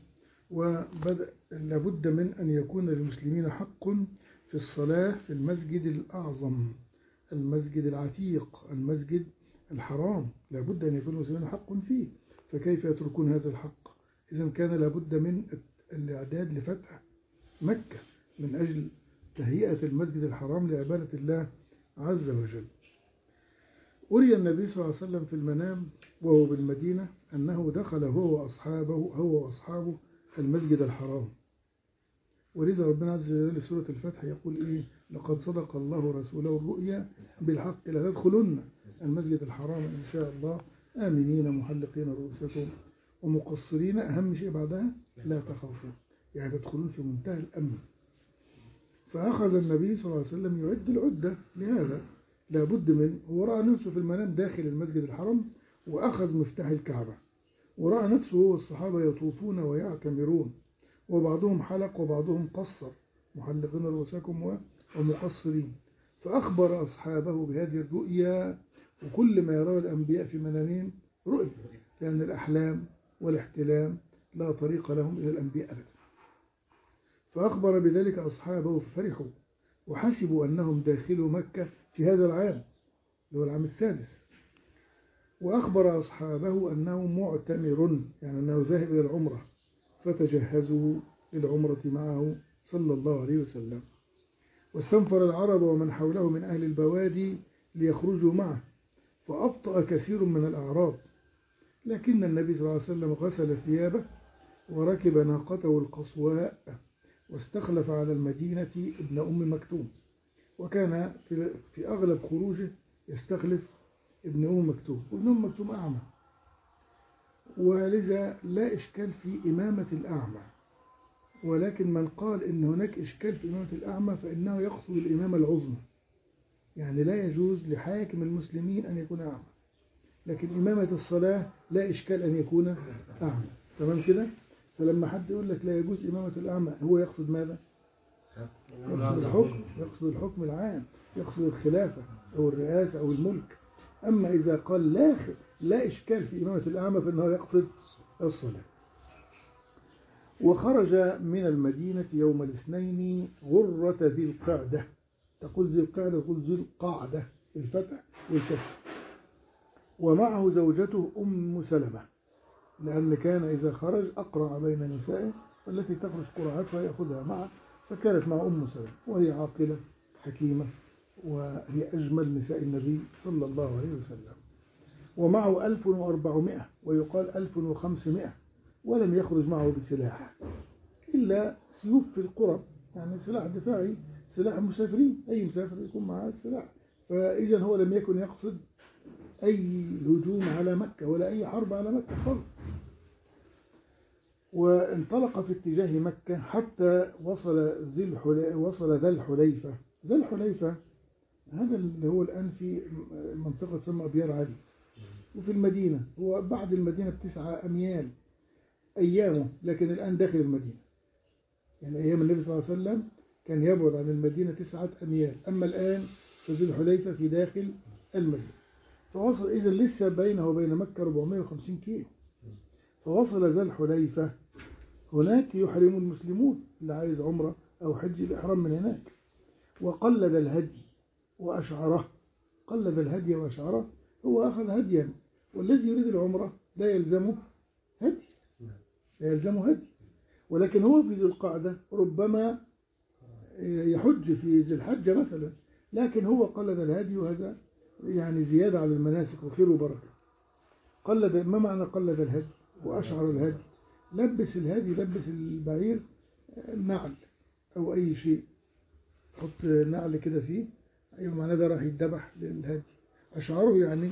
لابد من أن يكون للمسلمين حق في الصلاة في المسجد الأعظم، المسجد العتيق، المسجد الحرام، لابد أن يكون للمسلمين حق فيه، فكيف يتركون هذا الحق؟ إذن كان لابد من الإعداد لفتح مكة من أجل تهيئة المسجد الحرام لعبادة الله عز وجل. أري النبي صلى الله عليه وسلم في المنام وهو بالمدينة أنه دخل هو وأصحابه المسجد الحرام، ولذا ربنا عز وجل سورة الفتح يقول إيه؟ لقد صدق الله رسوله الرؤيا بالحق لتدخلن المسجد الحرام إن شاء الله آمنين محلقين رؤوسكم ومقصرين، أهم شيء بعدها لا تخافوا، يعني تدخلون في منتهى الأمن. فأخذ النبي صلى الله عليه وسلم يعد العدة لهذا، لابد من، هو رأى نفسه في المنام داخل المسجد الحرام وأخذ مفتاح الكعبة، ورأى نفسه هو والصحابة يطوفون ويعتمرون، وبعضهم حلق وبعضهم قصر، محلقين رؤوسكم ومقصرين. فأخبر أصحابه بهذه الرؤيا، وكل ما يراه الأنبياء في منامهم رؤيا، لأن الأحلام والاحتلام لا طريق لهم إلى الأنبياء أبدا. فأخبر بذلك أصحابه ففرحوا وحسبوا أنهم داخلوا مكة في هذا العام اللي هو العام السادس. وأخبر أصحابه أنه معتمر، يعني أنه ذاهب إلى العمرة، فتجهزوا للعمرة معه صلى الله عليه وسلم. واستنفر العرب ومن حوله من أهل البوادي ليخرجوا معه، فأبطأ كثير من الأعراب، لكن النبي صلى الله عليه وسلم غسل ثيابه وركب ناقته القصواء واستخلف على المدينة ابن أم مكتوم، وكان في أغلب خروجه يستخلف ابن أم مكتوم، وابن أم مكتوم أعمى، ولذا لا إشكال في إمامة الأعمى. ولكن من قال إن هناك إشكال في إمامة الأعمى فإنه يقصد الإمامة العظمى، يعني لا يجوز لحاكم المسلمين أن يكون أعمى، لكن إمامة الصلاة لا إشكال أن يكون أعمى، تمام كده؟ فلما حد يقول لك لا يجوز إمامة الأعمى هو يقصد ماذا؟ يقصد الحكم العام، يقصد الخلافة أو الرئاسة أو الملك. أما إذا قال لا إشكال في إمامة الأعمى فإنه يقصد الصلاة. وخرج من المدينة يوم الاثنين غرة ذي القعدة، تقول ذي القعدة تقول ذي القعدة بالفتح والكسر، ومعه زوجته أم سلمة، لأن كان إذا خرج أقرع بين نسائه، والتي تخرج قرعتها يأخذها معه، فكانت مع أم سلمة وهي عاقلة حكيمة وهي أجمل نساء النبي صلى الله عليه وسلم. ومعه 1400 ويقال 1500، ولم يخرج معه بسلاح إلا سيوف في القرى، يعني سلاح دفاعي، سلاح المسافرين، أي مسافر يكون معه السلاح. فإذا هو لم يكن يقصد أي هجوم على مكة ولا أي حرب على مكة خالص. وانطلق في اتجاه مكة حتى وصل ذا الحليفة. ذا الحليفة هذا اللي هو الآن في منطقة تسمى أبيار علي، وفي المدينة، هو بعد المدينة ب9 أميال أيامه، لكن الآن داخل المدينة، يعني أيام النبي صلى الله عليه وسلم كان يبعد عن المدينة 9 أميال، أما الآن فذي الحليفة في داخل المدينة. فوصل إذا لسه بينه وبين مكة 450 كيلو. فوصل ذا الحليفة، هناك يحرم المسلمون اللي عايز عمرة أو حج الإحرام من هناك، وقلد الهدي وأشعره، قلد الهدي وأشعره، هو أخذ هديا، والذي يريد العمرة لا يلزمه هدي، لا يلزمه هدي، ولكن هو في ذي القعدة ربما يحج في ذي الحجة مثلا، لكن هو قلد الهدي، وهذا يعني زيادة على المناسك وخير وبركة. قلد، ما معنى قلد الهدي وأشعر الهدي؟ لبس الهدي، لبس البعير نعل أو أي شيء، حط نعل كده فيه، أيوة معناه ده راح يتذبح للهدي. أشعره يعني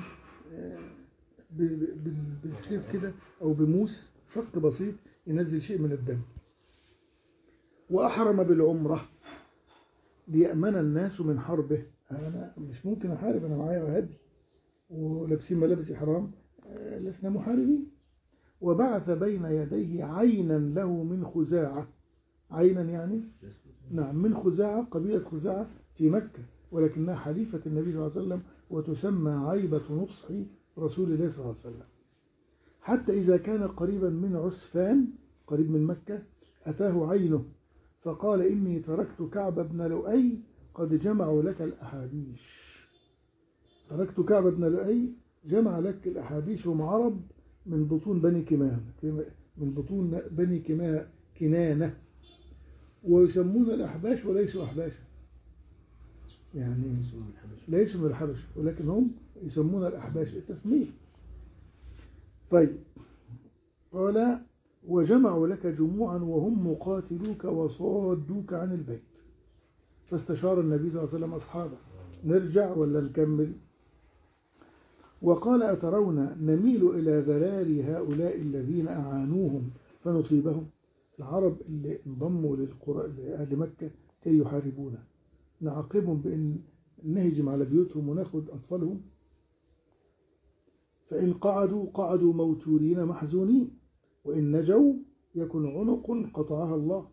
بالسيف كده أو بموس شق بسيط ينزل شيء من الدم. وأحرم بالعمرة ليأمن الناس من حربه، أنا مش ممكن أحارب، أنا معايا هدي، ولابسين ملابس إحرام لسنا محاربين. وبعث بين يديه عينا له من خزاعة، عينا يعني نعم من خزاعة، قبيلة خزاعة في مكة، ولكنها حليفة النبي صلى الله عليه وسلم، وتسمى عيبة نصح رسول الله صلى الله عليه وسلم. حتى إذا كان قريبا من عسفان قريب من مكة أتاه عينه فقال إني تركت كعب بن لؤي قد جمعوا لك الأحابيش. تركت كعب بن لؤي جمع لك الأحابيش، هم عرب من بطون بني من بطون بني كنانة، ويسمون الأحباش وليسوا أحباشا، يعني ليسوا من الحبش ولكن هم يسمون الأحباش التسمية. طيب قال وجمعوا لك جموعا وهم مقاتلوك وصادوك عن البيت. فاستشار النبي صلى الله عليه وسلم أصحابه نرجع ولا نكمل؟ وقال أترون نميل إلى ذرار هؤلاء الذين أعانوهم فنصيبهم؟ العرب اللي انضموا لأهل مكة كي يحاربونا، نعاقبهم بأن نهجم على بيوتهم ونأخذ أطفالهم؟ فإن قعدوا موتورين محزونين، وإن نجوا يكن عنق قطعها الله.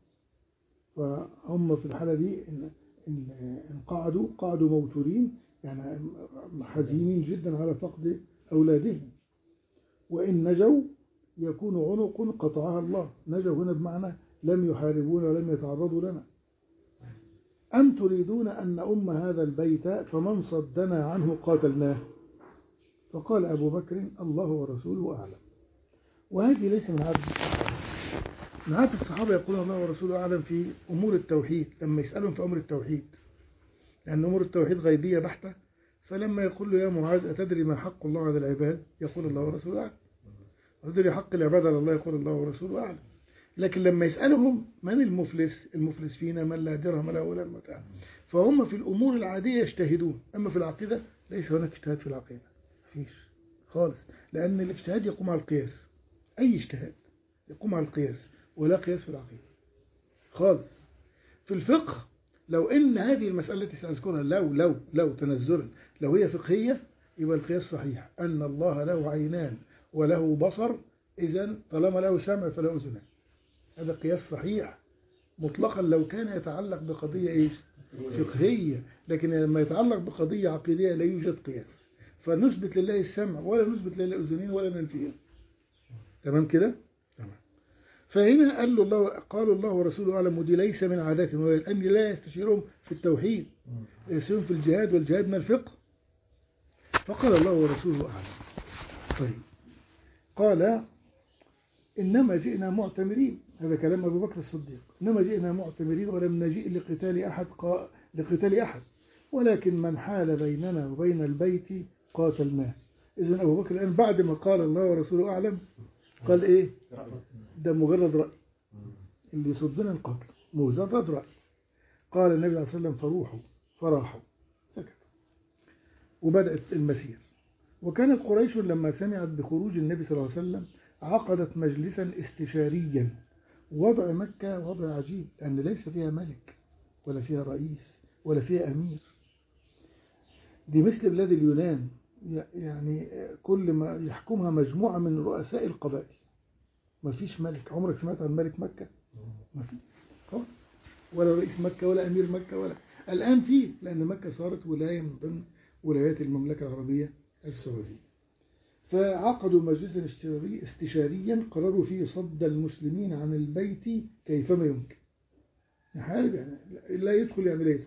فهم في الحالة دي إن قعدوا موتورين، يعني حزينين جدا على فقد أولادهم. وإن نجوا يكون عنق قطعها الله، نجوا هنا بمعنى لم يحاربونا ولم يتعرضوا لنا. أم تريدون أن نؤم هذا البيت فمن صدنا عنه قاتلناه؟ فقال أبو بكر الله ورسوله أعلم. وهذه ليس من عادة الصحابة. من عادة الصحابة يقولون الله ورسوله أعلم في أمور التوحيد، لما يسألهم في أمر التوحيد، لأن أمور التوحيد غيبية بحتة. فلما يقول له يا معاذ أتدري ما حق الله على العباد؟ يقول الله ورسوله أعلم. أتدري حق العباد على الله؟ يقول الله ورسوله أعلم. لكن لما يسألهم من المفلس فينا من لا درهم له ولا متاع، فهم في الأمور العادية يجتهدون. أما في العقيدة ليس هناك اجتهاد في العقيدة، مفيش خالص، لأن الاجتهاد يقوم على القياس. أي اجتهاد يقوم على القياس، ولا قياس في العقيدة خالص. في الفقه لو إن هذه المسألة التي سأذكرها لو تنزلا لو هي فقهية يبقى القياس صحيح، أن الله له عينان وله بصر، إذن طالما له سمع فله أذنان. هذا قياس صحيح مطلقا لو كان يتعلق بقضية إيش؟ فقهية. لكن لما يتعلق بقضية عقيدية لا يوجد قياس، فنثبت لله السمع ولا نثبت لله الأذنين ولا ننفيهم. تمام كده؟ تمام. فهنا قالوا الله ورسوله أعلم، ودي ليس من عاداتهم، لأن لا يستشيرهم في التوحيد، يستشيرهم في الجهاد، والجهاد من الفقه. فقال الله ورسوله أعلم. طيب قال إنما جئنا معتمرين، هذا كلام أبو بكر الصديق، إنما جئنا معتمرين ولم نجئ لقتال أحد ولكن من حال بيننا وبين البيت قاتلناه. إذن أبو بكر الآن بعد ما قال الله ورسوله أعلم قال إيه؟ ده مجرد رأي، اللي يصدنا القتل مجرد رأي. قال النبي صلى الله عليه وسلم فراحوا سكت، وبدأت المسير. وكانت قريش لما سمعت بخروج النبي صلى الله عليه وسلم عقدت مجلسا استشاريا. وضع مكة وضع عجيب، لأن ليس فيها ملك ولا فيها رئيس ولا فيها أمير. دي مثل بلاد اليونان، يعني كل ما يحكمها مجموعة من رؤساء القبائل. ما فيش ملك. عمرك سمعت عن ملك مكة؟ ما في، ولا رئيس مكة ولا أمير مكة ولا. الآن فيه، لأن مكة صارت ولاية من ضمن ولايات المملكة العربية السعودية. فعقدوا مجلسا استشاريا قرروا فيه صد المسلمين عن البيت كيفما يمكن. نحارب يعني لا يدخل، يعني لا يدخل.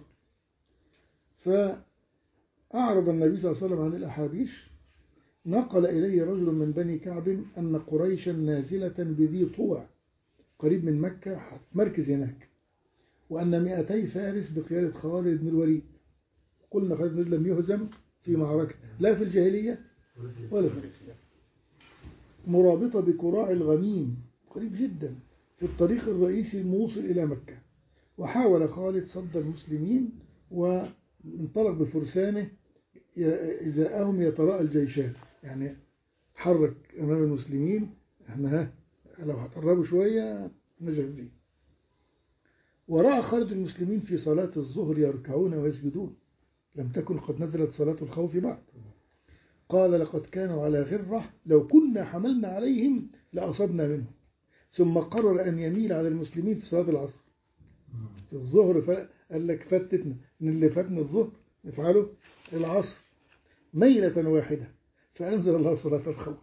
فأعرض النبي صلى الله عليه وسلم عن الأحابيش. نقل إليه رجل من بني كعب أن قريشا نازلة بذي طوع قريب من مكة، مركز هناك، وأن 200 فارس بقيادة خالد بن الوليد. قلنا خالد بن الوليد لم يهزم في معركة لا في الجاهلية ولا في الإسلام. مرابطة بكراع الغميم قريب جدا في الطريق الرئيسي الموصل إلى مكة. وحاول خالد صد المسلمين وانطلق بفرسانه إزاءهم يتراءى الجيشات، يعني حرك أمام المسلمين، احنا لو هتقربوا شوية نجاهدين. ورأى خالد المسلمين في صلاة الظهر يركعون ويسجدون، لم تكن قد نزلت صلاة الخوف بعد. قال لقد كانوا على غرة لو كنا حملنا عليهم لأصبنا منهم. ثم قرر أن يميل على المسلمين في صلاة العصر. في الظهر قال لك فتتنا من اللي فاتنا الظهر نفعله العصر ميلة واحدة، فأنزل الله صلاة الخوف.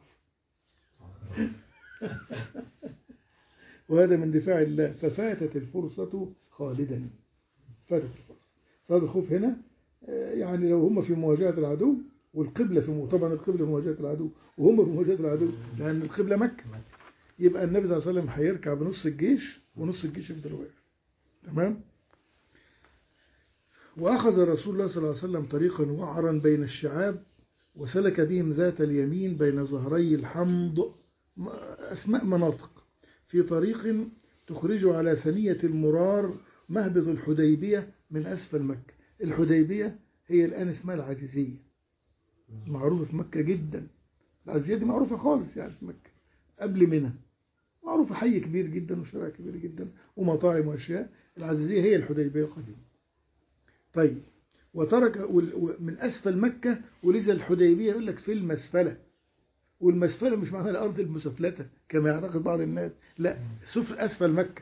وهذا من دفاع الله، ففاتت الفرصة خالدا. فاتت الفرصة. فهذا الخوف هنا يعني لو هم في مواجهة العدو والقبلة طبعا القبلة في مواجهة العدو وهم في مواجهة العدو، لأن القبلة مكة، يبقى النبي صلى الله عليه وسلم هيركع بنص الجيش ونص الجيش يفضل واقف. تمام. وأخذ رسول الله صلى الله عليه وسلم طريقا وعرا بين الشعاب، وسلك بهم ذات اليمين بين ظهري الحمض، أسماء مناطق، في طريق تخرج على ثنية المرار مهبط الحديبية من أسفل مكة. الحديبية هي الآن اسمها العزيزية، معروفة في مكة جدا. العزيزية دي معروفة خالص يعني في مكة قبل منى، معروفة، حي كبير جدا وشارع كبير جدا ومطاعم وأشياء. العزيزية هي الحديبية القديمة. طيب، وترك من أسفل مكة، ولذا الحديبية يقول لك في المسفلة، والمسفلة مش معناها الأرض المسفلتة كما يعتقد بعض الناس، لا، سفل أسفل مكة.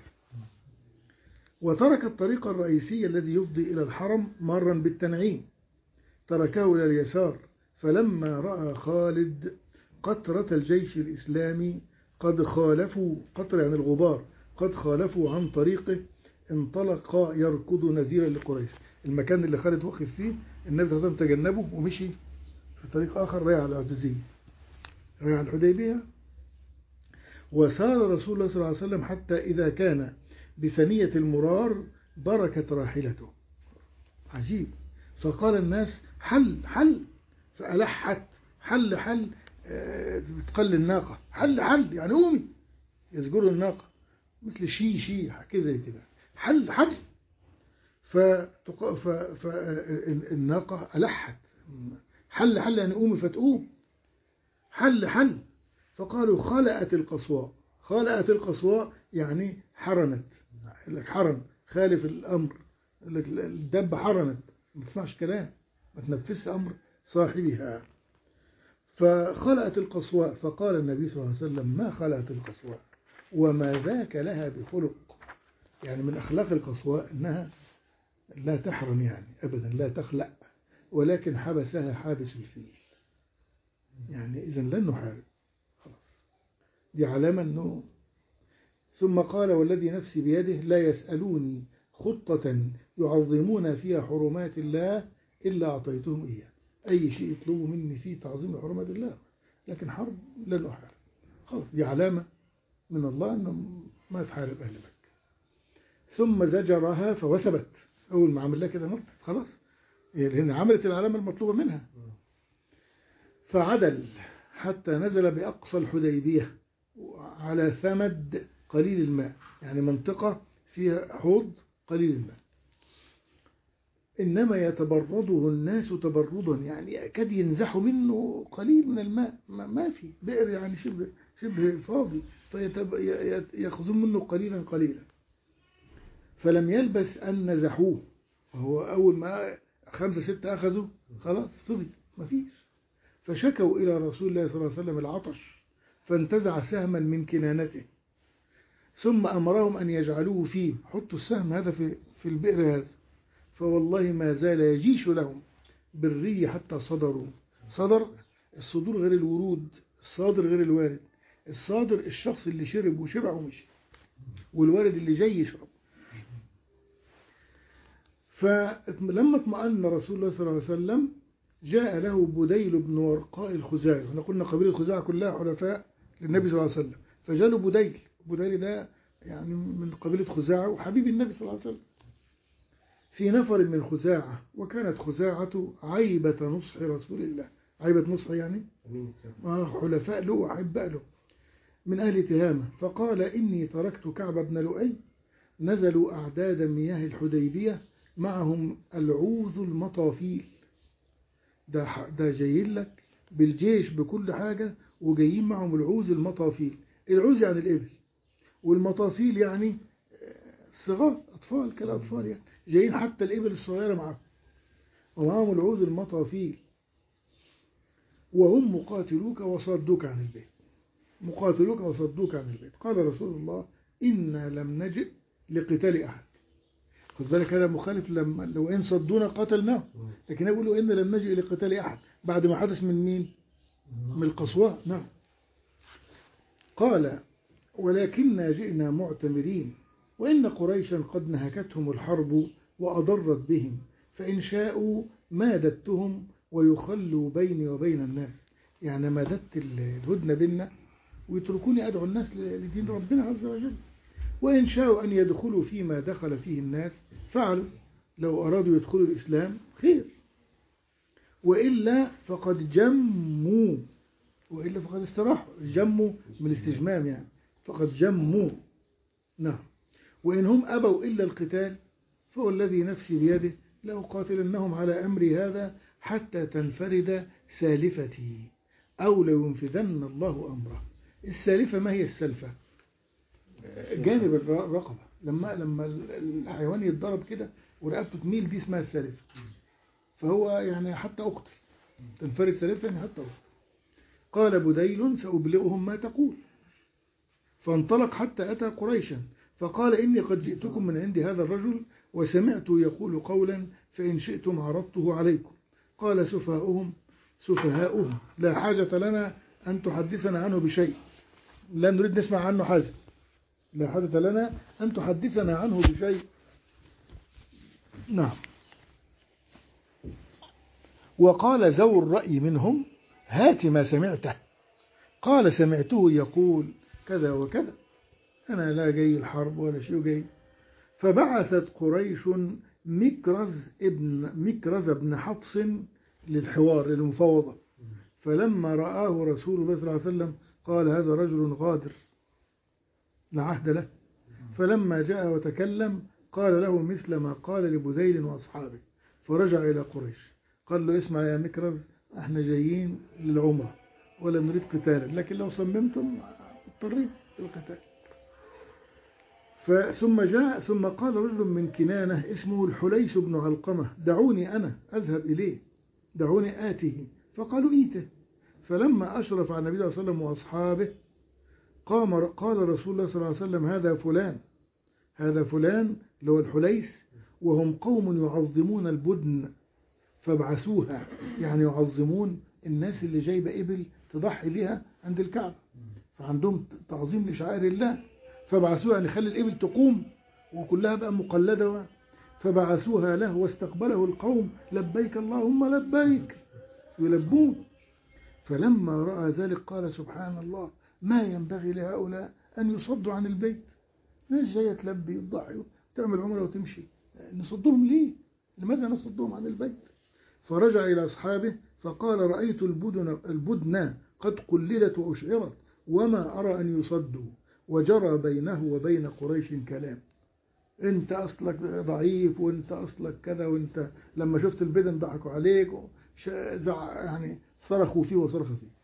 وترك الطريق الرئيسي الذي يفضي إلى الحرم مارا بالتنعيم، تركه إلى اليسار. فلما رأى خالد قطرة الجيش الإسلامي قد خالفوا، قطر يعني الغبار، قد خالفوا عن طريقه، انطلق يركض نذيرا لقريش. المكان اللي خالد وقف فيه النبي صلى الله عليه وسلم تجنبه ومشي في طريق آخر، رايح على العزيزية، رايح على الحديبية. وسار رسول الله صلى الله عليه وسلم حتى إذا كان بثنية المرار بركت راحلته. عجيب. فقال الناس حل حل، فألحت حل حل، بتقل الناقة، حل حل يعني قومي، يزجروا الناقة مثل شي شي كذا كده، حل حل. فالناقة ألحت، حل حل يعني قومي فتقوم، حل حل. فقالوا خلأت القصواء. خلأت القصواء يعني حرنت، لك حرن، خالف الأمر، لك الدب حرنت، ما تسمعش كلام، ما تنفذش أمر صاحبها. فخلأت القصواء. فقال النبي صلى الله عليه وسلم ما خلأت القصواء وما ذاك لها بخلق. يعني من أخلاق القصواء أنها لا تحرم يعني أبدا، لا تخلأ، ولكن حبسها حابس الفيل، يعني إذن لن نحارب خلاص، دي علامة أنه. ثم قال والذي نفسي بيده لا يسألوني خطة يعظمون فيها حرمات الله إلا أعطيتهم إياه. أي شيء يطلبوا مني فيه تعظيم حرمات الله، لكن حرب لن أحارب خلاص، دي علامة من الله أنه ما تحارب أهل مكة. ثم زجرها فوثبت، أول ما عمل لها كده نط خلاص، هنا عملت العلامة المطلوبة منها. فعدل حتى نزل بأقصى الحديبية على ثمد قليل الماء، يعني منطقة فيها حوض قليل الماء. إنما يتبرده الناس تبردا، يعني يكاد ينزحوا منه قليل من الماء، ما في بئر يعني شبه فاضي، فيأخذون منه قليلا قليلا. فلم يلبس أن نزحوه، وهو أول ما 5 6 أخذوا خلاص فضي ما فيش. فشكوا إلى رسول الله صلى الله عليه وسلم العطش، فانتزع سهما من كنانته، ثم أمرهم أن يجعلوه فيه، حطوا السهم هذا في البئر هذا. فوالله ما زال يجيش لهم بالري حتى صدروا. صدر، الصدور غير الورود، الصادر غير الوارد. الصادر الشخص اللي شرب وشبع ومشي، والوارد اللي جاي يشرب. فلما اطمأن رسول الله صلى الله عليه وسلم جاء له بديل بن ورقاء الخزاعي. احنا قلنا قبيلة خزاعة كلها حلفاء للنبي صلى الله عليه وسلم، فجاء له بديل ده يعني من قبيلة خزاعة وحبيب النبي صلى الله عليه وسلم، في نفر من خزاعة. وكانت خزاعة عيبة نصح رسول الله. عيبة نصح يعني حلفاء له وأحباء له من أهل تهامة. فقال إني تركت كعب بن لؤي، نزلوا أعداد مياه الحديبية معهم العوذ المطافيل. ده جايين لك بالجيش بكل حاجة، وجايين معهم العوذ المطافيل. العوذ يعني الإبل، والمطافيل يعني صغار أطفال كالأطفال، يعني جايين حتى الإبل الصغيرة معهم ومعهم العوذ المطافيل. وهم مقاتلوك وصدوك عن البيت. مقاتلوك وصدوك عن البيت. قال رسول الله إنا لم نجئ لقتال أحد. خد بالك هذا مخالف، لما لو إن صدونا قاتلناه، لكن يقولوا إن لم نجئ لقتال أحد بعد ما حدث من مين؟ من القصواء. نعم. قال ولكننا جئنا معتمرين وإن قريشا قد نهكتهم الحرب وأضرت بهم، فإن شاءوا مادتهم ويخلوا بيني وبين الناس. يعني مادت الهدنة بيننا ويتركوني أدعو الناس لدين ربنا عز وجل. وإن شاءوا أن يدخلوا فيما دخل فيه الناس فعلوا، لو أرادوا يدخلوا الإسلام خير، وإلا فقد جموا، وإلا فقد استراحوا. جموا من الاستجمام يعني، فقد جموا. نعم. وإن هم أبوا إلا القتال فهو الذي نفسي بيده لأقاتلنهم على أمري هذا حتى تنفرد سالفتي أو لينفذن الله أمره. السالفة ما هي السلفة؟ جانب الرقبة، لما الحيوان يتضرب كده ورقبته تميل، دي اسمها السالفة. فهو يعني حتى أقتل، تنفرد سالفة يعني حتى أقتل. قال بديل سأبلغهم ما تقول. فانطلق حتى أتى قريشا فقال إني قد جئتكم من عند هذا الرجل وسمعته يقول قولا فإن شئتم عرضته عليكم. قال سفهاؤهم لا حاجة لنا أن تحدثنا عنه بشيء، لا نريد نسمع عنه حاجة، لا حاجة لنا أن تحدثنا عنه بشيء. نعم. وقال ذو الرأي منهم هات ما سمعته. قال سمعته يقول كذا وكذا، أنا لا جاي الحرب ولا شيء جاي. فبعثت قريش مكرز بن حفص للحوار للمفاوضة، فلما رآه رسول الله صلى الله عليه وسلم قال هذا رجل غادر لا عهد له. فلما جاء وتكلم قال له مثل ما قال لبذيل وأصحابه، فرجع إلى قريش قال له اسمع يا مكرز، احنا جايين للعمرة ولا نريد قتالا، لكن لو صممتم اضطريت للقتال. ثم قال رجل من كنانة اسمه الحليس بن علقمة دعوني أنا أذهب إليه، دعوني آته. فقالوا إيته. فلما أشرف على النبي صلى الله عليه وسلم وأصحابه قال رسول الله صلى الله عليه وسلم هذا فلان اللي هو الحليس، وهم قوم يعظمون البدن فابعثوها، يعني يعظمون الناس اللي جايبة إبل تضحي لها عند الكعبة، فعندهم تعظيم لشعائر الله، فبعثوها يعني خلي الإبل تقوم وكلها بقى مقلدة. فبعثوها له واستقبله القوم لبيك اللهم لبيك، يلبون. فلما رأى ذلك قال سبحان الله ما ينبغي لهؤلاء أن يصدوا عن البيت، ناس جاية تلبي وتضحي وتعمل عمره وتمشي، نصدهم ليه؟ لماذا نصدهم عن البيت؟ فرجع إلى أصحابه فقال رأيت البدن قد قلدت وأشعرت وما أرى أن يصدوا، وجرى بينه وبين قريش كلام، انت أصلك ضعيف وانت أصلك كذا، وانت لما شفت البدن ضحكوا عليك يعني صرخوا فيه وصرخوا فيه.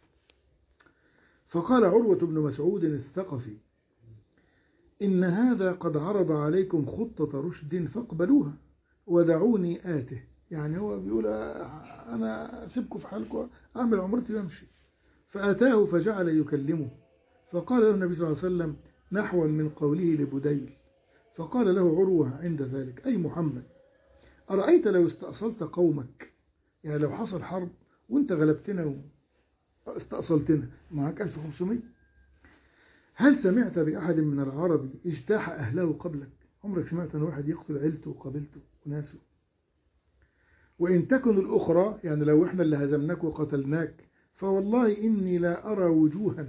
فقال عروة بن مسعود الثقفي إن هذا قد عرض عليكم خطة رشد فاقبلوها ودعوني آته. يعني هو بيقول أنا أسيبكم في حالكم أعمل عمرتي وأمشي. فأتاه فجعل يكلمه، فقال له النبي صلى الله عليه وسلم نحوا من قوله لبديل. فقال له عروة عند ذلك أي محمد أرأيت لو استأصلت قومك، يعني لو حصل حرب وانت غلبتنا واستأصلتنا معك 1500، هل سمعت بأحد من العرب اجتاح أهله قبلك؟ عمرك سمعت أن واحد يقتل عيلته وقبيلته وناسه؟ وإن تكن الأخرى، يعني لو إحنا اللي هزمناك وقتلناك، فوالله إني لا أرى وجوها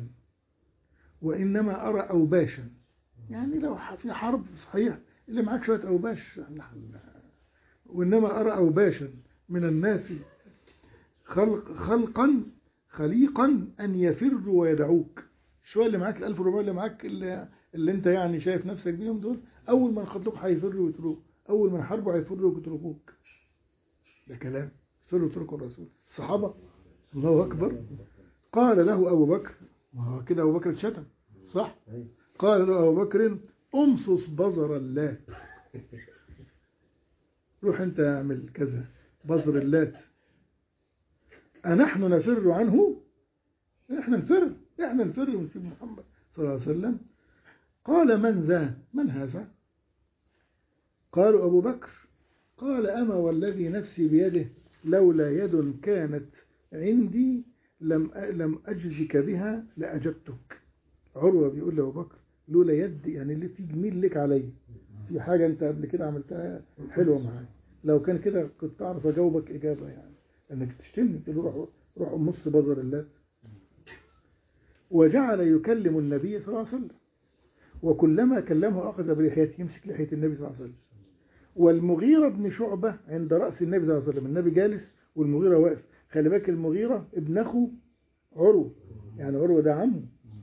وإنما أرى أوباشا. يعني لو في حرب صحيح اللي معاك شوية أوباش، وإنما أرى أوباشا من الناس خليقا أن يفروا ويدعوك. شوية اللي معاك 1400 اللي معاك اللي انت يعني شايف نفسك بيهم دول، أول ما نخطلوك هيفروا ويتروك، أول ما نحاربوا هيفروا ويتركوك. ده كلام فروا وتركوا الرسول الصحابة. الله أكبر. قال له أبو بكر، كده أبو بكر اتشتم صح؟ قال له أبو بكر أمصص بزر اللات، روح أنت اعمل كذا بزر اللات. أنحن نفر عنه؟ إحنا نفر من سيدنا محمد صلى الله عليه وسلم. قال من ذا؟ من هذا؟ قالوا أبو بكر. قال أما والذي نفسي بيده لولا يد كانت عندي لم أجزك بها لأجبتك. عروة بيقول له أبو بكر لولا يد، يعني اللي في جميل لك علي، في حاجة أنت قبل كده عملتها حلوة معايا، لو كان كده كنت أعرف أجاوبك إجابة، يعني أنك تشتمني تقول روح نص بذر الله. وجعل يكلم النبي صلى الله عليه وسلم، وكلما كلمه أخذ بلحيته، يمسك لحية النبي صلى الله عليه وسلم. والمغيرة بن شعبة عند رأس النبي صلى الله عليه وسلم، النبي جالس والمغيرة واقف. خلي بالك المغيرة ابن أخو عروة، يعني عروة ده عمه.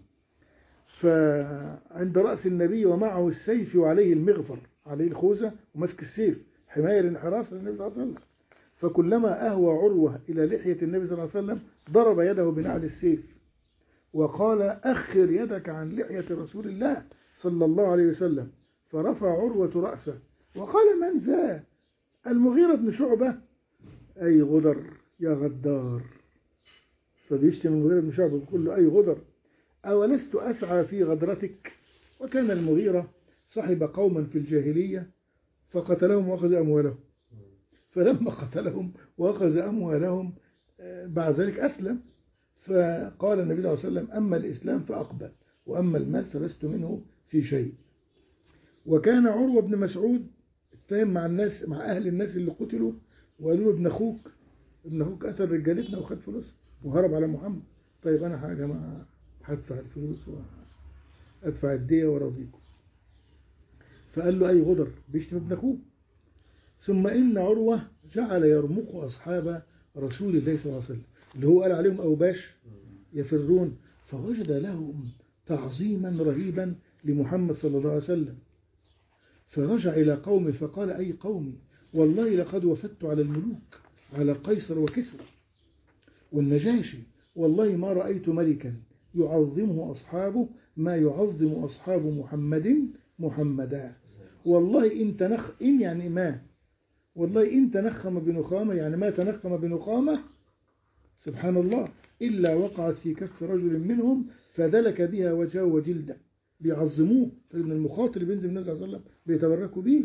فعند رأس النبي ومعه السيف وعليه المغفر، عليه الخوذة ومسك السيف حماية للانحراف للنبي صلى الله عليه وسلم. فكلما أهوى عروة إلى لحية النبي صلى الله عليه وسلم ضرب يده بنعل السيف وقال أخر يدك عن لحية رسول الله صلى الله عليه وسلم. فرفع عروة رأسه وقال من ذا؟ المغيرة بن شعبة. أي غدر يا غدار. فبيشتم المغيرة بن شعبة بيقول له أي غدر، أولست أسعى في غدرتك؟ وكان المغيرة صاحب قوما في الجاهلية فقتلهم وأخذ أموالهم، فلما قتلهم وأخذ أموالهم بعد ذلك أسلم. فقال النبي صلى الله عليه وسلم أما الإسلام فأقبل، وأما المال فلست منه في شيء. وكان عروة بن مسعود اتهم مع الناس، مع أهل الناس اللي قتلوا، وقالوا له ابن أخوك قتل رجالتنا وخد فلوس وهرب على محمد. طيب أنا يا جماعة هدفع الفلوس وأدفع الدية وراضيكم. فقال له أي غدر، بيشتم ابن أخوه. ثم إن عروة جعل يرمق أصحاب رسول الله صلى الله عليه وسلم اللي هو قال عليهم أوباش يفرون، فوجد لهم تعظيما رهيبا لمحمد صلى الله عليه وسلم. فرجع إلى قومه فقال أي قومي والله لقد وفدت على الملوك، على قيصر وكسرى والنجاشي، والله ما رأيت ملكا يعظمه أصحابه ما يعظم أصحاب محمدا. والله إن يعني ما، والله إن تنخم بنخامة، يعني ما تنخم بنخامة سبحان الله إلا وقعت في كف رجل منهم فدلك بها وجهه وجلده. بيعظموه، فإن المخاطر اللي بينزل النبي صلى الله عليه وسلم بيتبركوا به.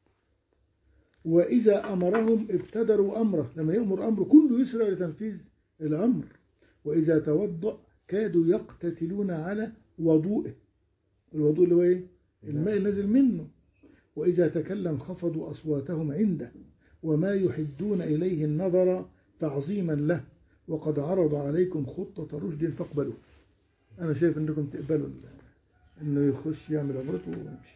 وإذا أمرهم ابتدروا أمره، لما يأمر أمره كله يسرع لتنفيذ الأمر. وإذا توضأ كادوا يقتتلون على وضوئه، الوضوء اللي هو إيه؟ الماء نزل منه. وإذا تكلم خفضوا أصواتهم عنده، وما يحدون إليه النظر تعظيما له. وقد عرض عليكم خطة رشد فاقبلوا. أنا شايف أنكم تقبلوا أنه يخش يعمل عمرته ويمشي.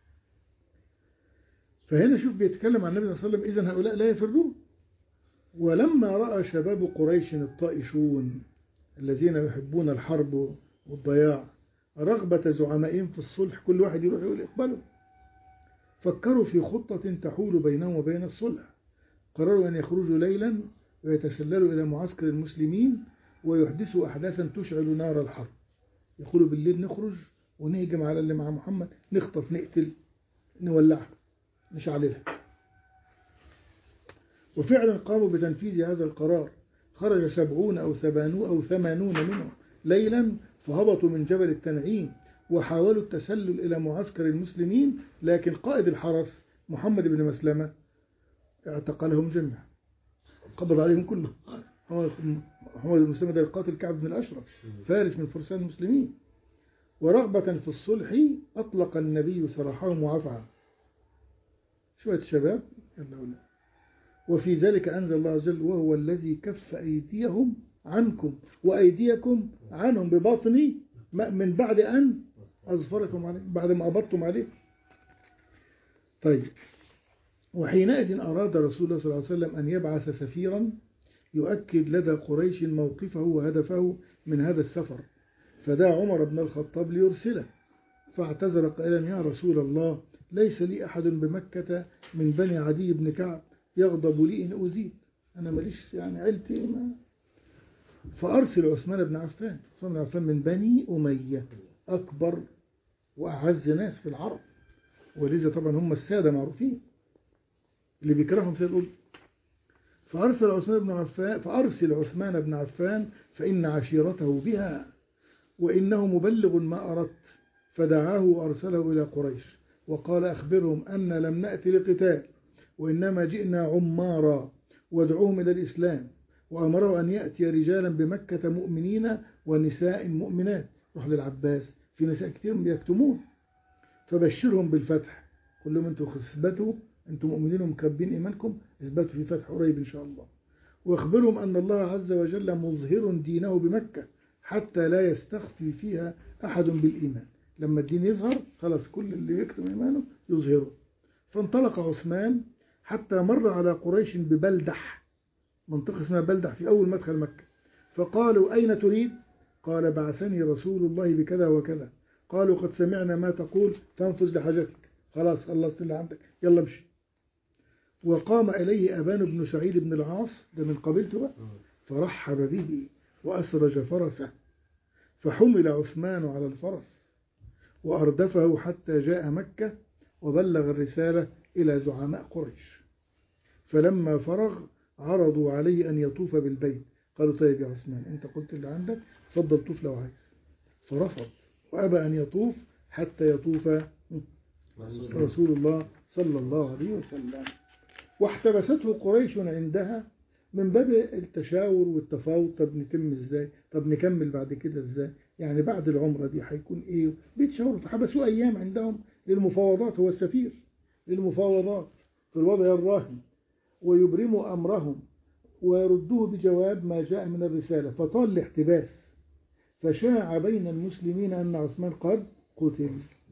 فهنا شوف بيتكلم عن النبي صلى الله عليه وسلم، إذن هؤلاء لا يفرون. ولما رأى شباب قريش الطائشون الذين يحبون الحرب والضياع رغبة زعمائهم في الصلح، كل واحد يروح يقول اقبلوا، فكروا في خطة تحول بينهم وبين الصلح. قرروا أن يخرجوا ليلا ويتسللوا إلى معسكر المسلمين ويحدثوا أحداثا تشعل نار الحرب. يقولوا بالليل نخرج ونهجم على اللي مع محمد، نخطف نقتل نولعها نشعللها. وفعلا قاموا بتنفيذ هذا القرار. خرج 70 أو 80 منهم ليلا فهبطوا من جبل التنعيم وحاولوا التسلل إلى معسكر المسلمين، لكن قائد الحرس محمد بن مسلمة اعتقلهم جميعا، قبض عليهم كلهم. محمد بن مسلمة ده القاتل كعب بن الأشرف، فارس من فرسان المسلمين. ورغبة في الصلح أطلق النبي سراحهم وعفا شوية شباب. وفي ذلك أنزل الله عز وجل وهو الذي كف أيديهم عنكم وأيديكم عنهم بباطني من بعد أن أظفركم عليه، بعد ما أبطتم عليه. طيب، وحينئذ أراد رسول الله صلى الله عليه وسلم أن يبعث سفيرا يؤكد لدى قريش موقفه وهدفه من هذا السفر، فدعا عمر بن الخطاب ليرسله. فاعتذر قائلا يا رسول الله ليس لي أحد بمكة من بني عدي بن كعب يغضب لي إن أزيد، أنا ماليش يعني عيلتي ما. فأرسل عثمان بن عفان. عثمان بن عفان من بني أمية، أكبر وأعز ناس في العرب، ولذا طبعا هم السادة معروفين اللي بيكرههم سيد قول. فأرسل عثمان بن عفان فإن عشيرته بها وإنه مبلغ ما أردت. فدعاه وأرسله إلى قريش وقال أخبرهم أن لم نأتي لقتال وإنما جئنا عمارا وادعوهم إلى الإسلام، وأمره أن يأتي رجالا بمكة مؤمنين ونساء مؤمنات. روح للعباس، في نساء كتير بيكتمون، فبشرهم بالفتح، قل لهم أنتم اثبتوا، أنتم مؤمنين ومكبين إيمانكم، اثبتوا في فتح قريب إن شاء الله. واخبرهم أن الله عز وجل مظهر دينه بمكة حتى لا يستخفي فيها أحد بالإيمان. لما الدين يظهر خلاص كل اللي يكتم إيمانه يظهره. فانطلق عثمان حتى مر على قريش ببلدح، منطقة اسمها بلدح في أول مدخل مكة. فقالوا أين تريد؟ قال بعثني رسول الله بكذا وكذا. قالوا قد سمعنا ما تقول فانفذ لحاجتك، خلاص خلصت اللي عندك يلا امشي. وقام إليه أبان بن سعيد بن العاص، ده من قبيلته بقى، فرحب به وأسرج فرسه، فحمل عثمان على الفرس وأردفه حتى جاء مكة وبلغ الرسالة إلى زعماء قريش. فلما فرغ عرضوا عليه أن يطوف بالبيت. قالوا طيب يا عثمان أنت قلت اللي عندك، فضل طوف لو عايز. فرفض وأبى أن يطوف حتى يطوف رسول الله صلى الله عليه وسلم. واحتبسته قريش عندها من باب التشاور والتفاوض، طب نتم ازاي، طب نكمل بعد كده ازاي، يعني بعد العمرة دي هيكون ايه، بيتشاوروا. فحبسوا ايام عندهم للمفاوضات، هو السفير للمفاوضات في الوضع الراهن، ويبرموا امرهم ويردوه بجواب ما جاء من الرسالة. فطال الاحتباس، فشاع بين المسلمين ان عثمان قد قتل.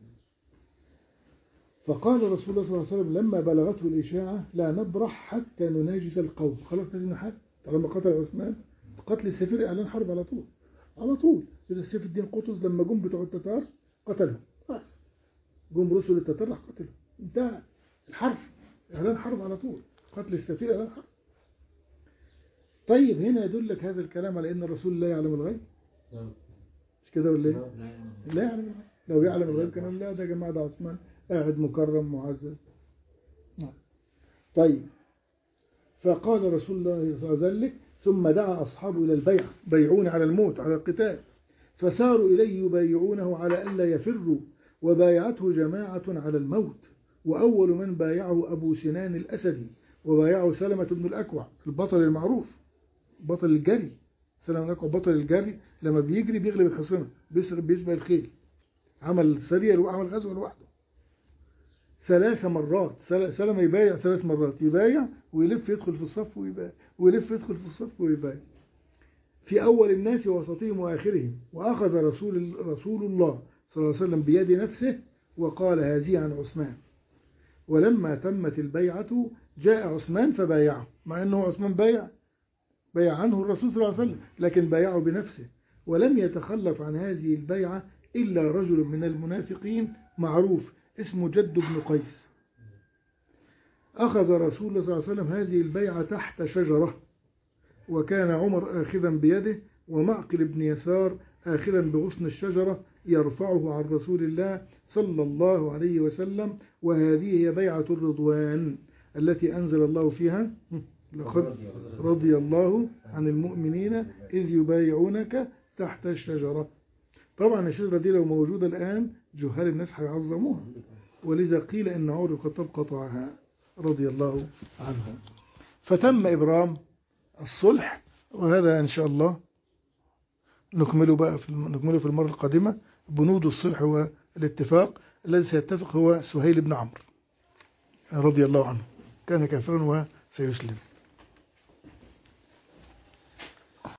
فقال رسول الله صلى الله عليه وسلم لما بلغته الإشاعة لا نبرح حتى نناجز القوم. خلاص لازم نحارب، طالما قتل عثمان قتل السفير إعلان حرب على طول على طول. إذا سيف الدين قطز لما جم بتوع التتار قتلهم، خلاص جم رسل التتار راح قتلهم، انتهى الحرب، إعلان حرب على طول، قتل السفير إعلان حرب. طيب هنا يدلك هذا الكلام على أن الرسول لا يعلم الغيب، مش كده ولا ايه؟ لا يعلم الغيب. لو يعلم الغيب كان لا ده يا جماعة ده عثمان قاعد مكرم معزز. طيب فقال رسول الله صلى الله عليه وسلم ثم دعا أصحابه إلى البيع، بيعون على الموت على القتال، فساروا إليه يبايعونه على ألا يفروا، وبايعته جماعة على الموت. وأول من بايعه أبو سنان الأسدي، وبايعه سلمة بن الأكوع البطل المعروف، بطل الجري. سلمة بن الأكوع بطل الجري، لما بيجري بيغلب الحصنة، بيسبق الخيل، عمل سرية وعمل غزوة لوحده 3 مرات. سلمة يبايع 3 مرات، يبايع ويلف يدخل في الصف ويبايع، ويلف يدخل في الصف ويبايع، في أول الناس ووسطهم وآخرهم. وأخذ رسول الله صلى الله عليه وسلم بيد نفسه وقال هذه عن عثمان. ولما تمت البيعة جاء عثمان فبايعه، مع أنه عثمان بايع عنه الرسول صلى الله عليه وسلم، لكن بايعه بنفسه. ولم يتخلف عن هذه البيعة إلا رجل من المنافقين معروف اسمه جد بن قيس. أخذ رسول الله صلى الله عليه وسلم هذه البيعة تحت شجرة، وكان عمر آخذا بيده، ومعقل بن يسار آخذا بغصن الشجرة يرفعه عن رسول الله صلى الله عليه وسلم. وهذه هي بيعة الرضوان التي أنزل الله فيها لقد رضي الله عن المؤمنين إذ يبايعونك تحت الشجرة. طبعا الشجرة دي لو موجودة الآن جهال الناس هيعظموها، ولذا قيل إن عمر بن الخطاب قطعها رضي الله عنه. فتم إبرام الصلح، وهذا إن شاء الله نكمله في المرة القادمة. بنود الصلح والاتفاق. الذي سيتفق هو سهيل بن عمرو رضي الله عنه، كان كافرا وسيسلم.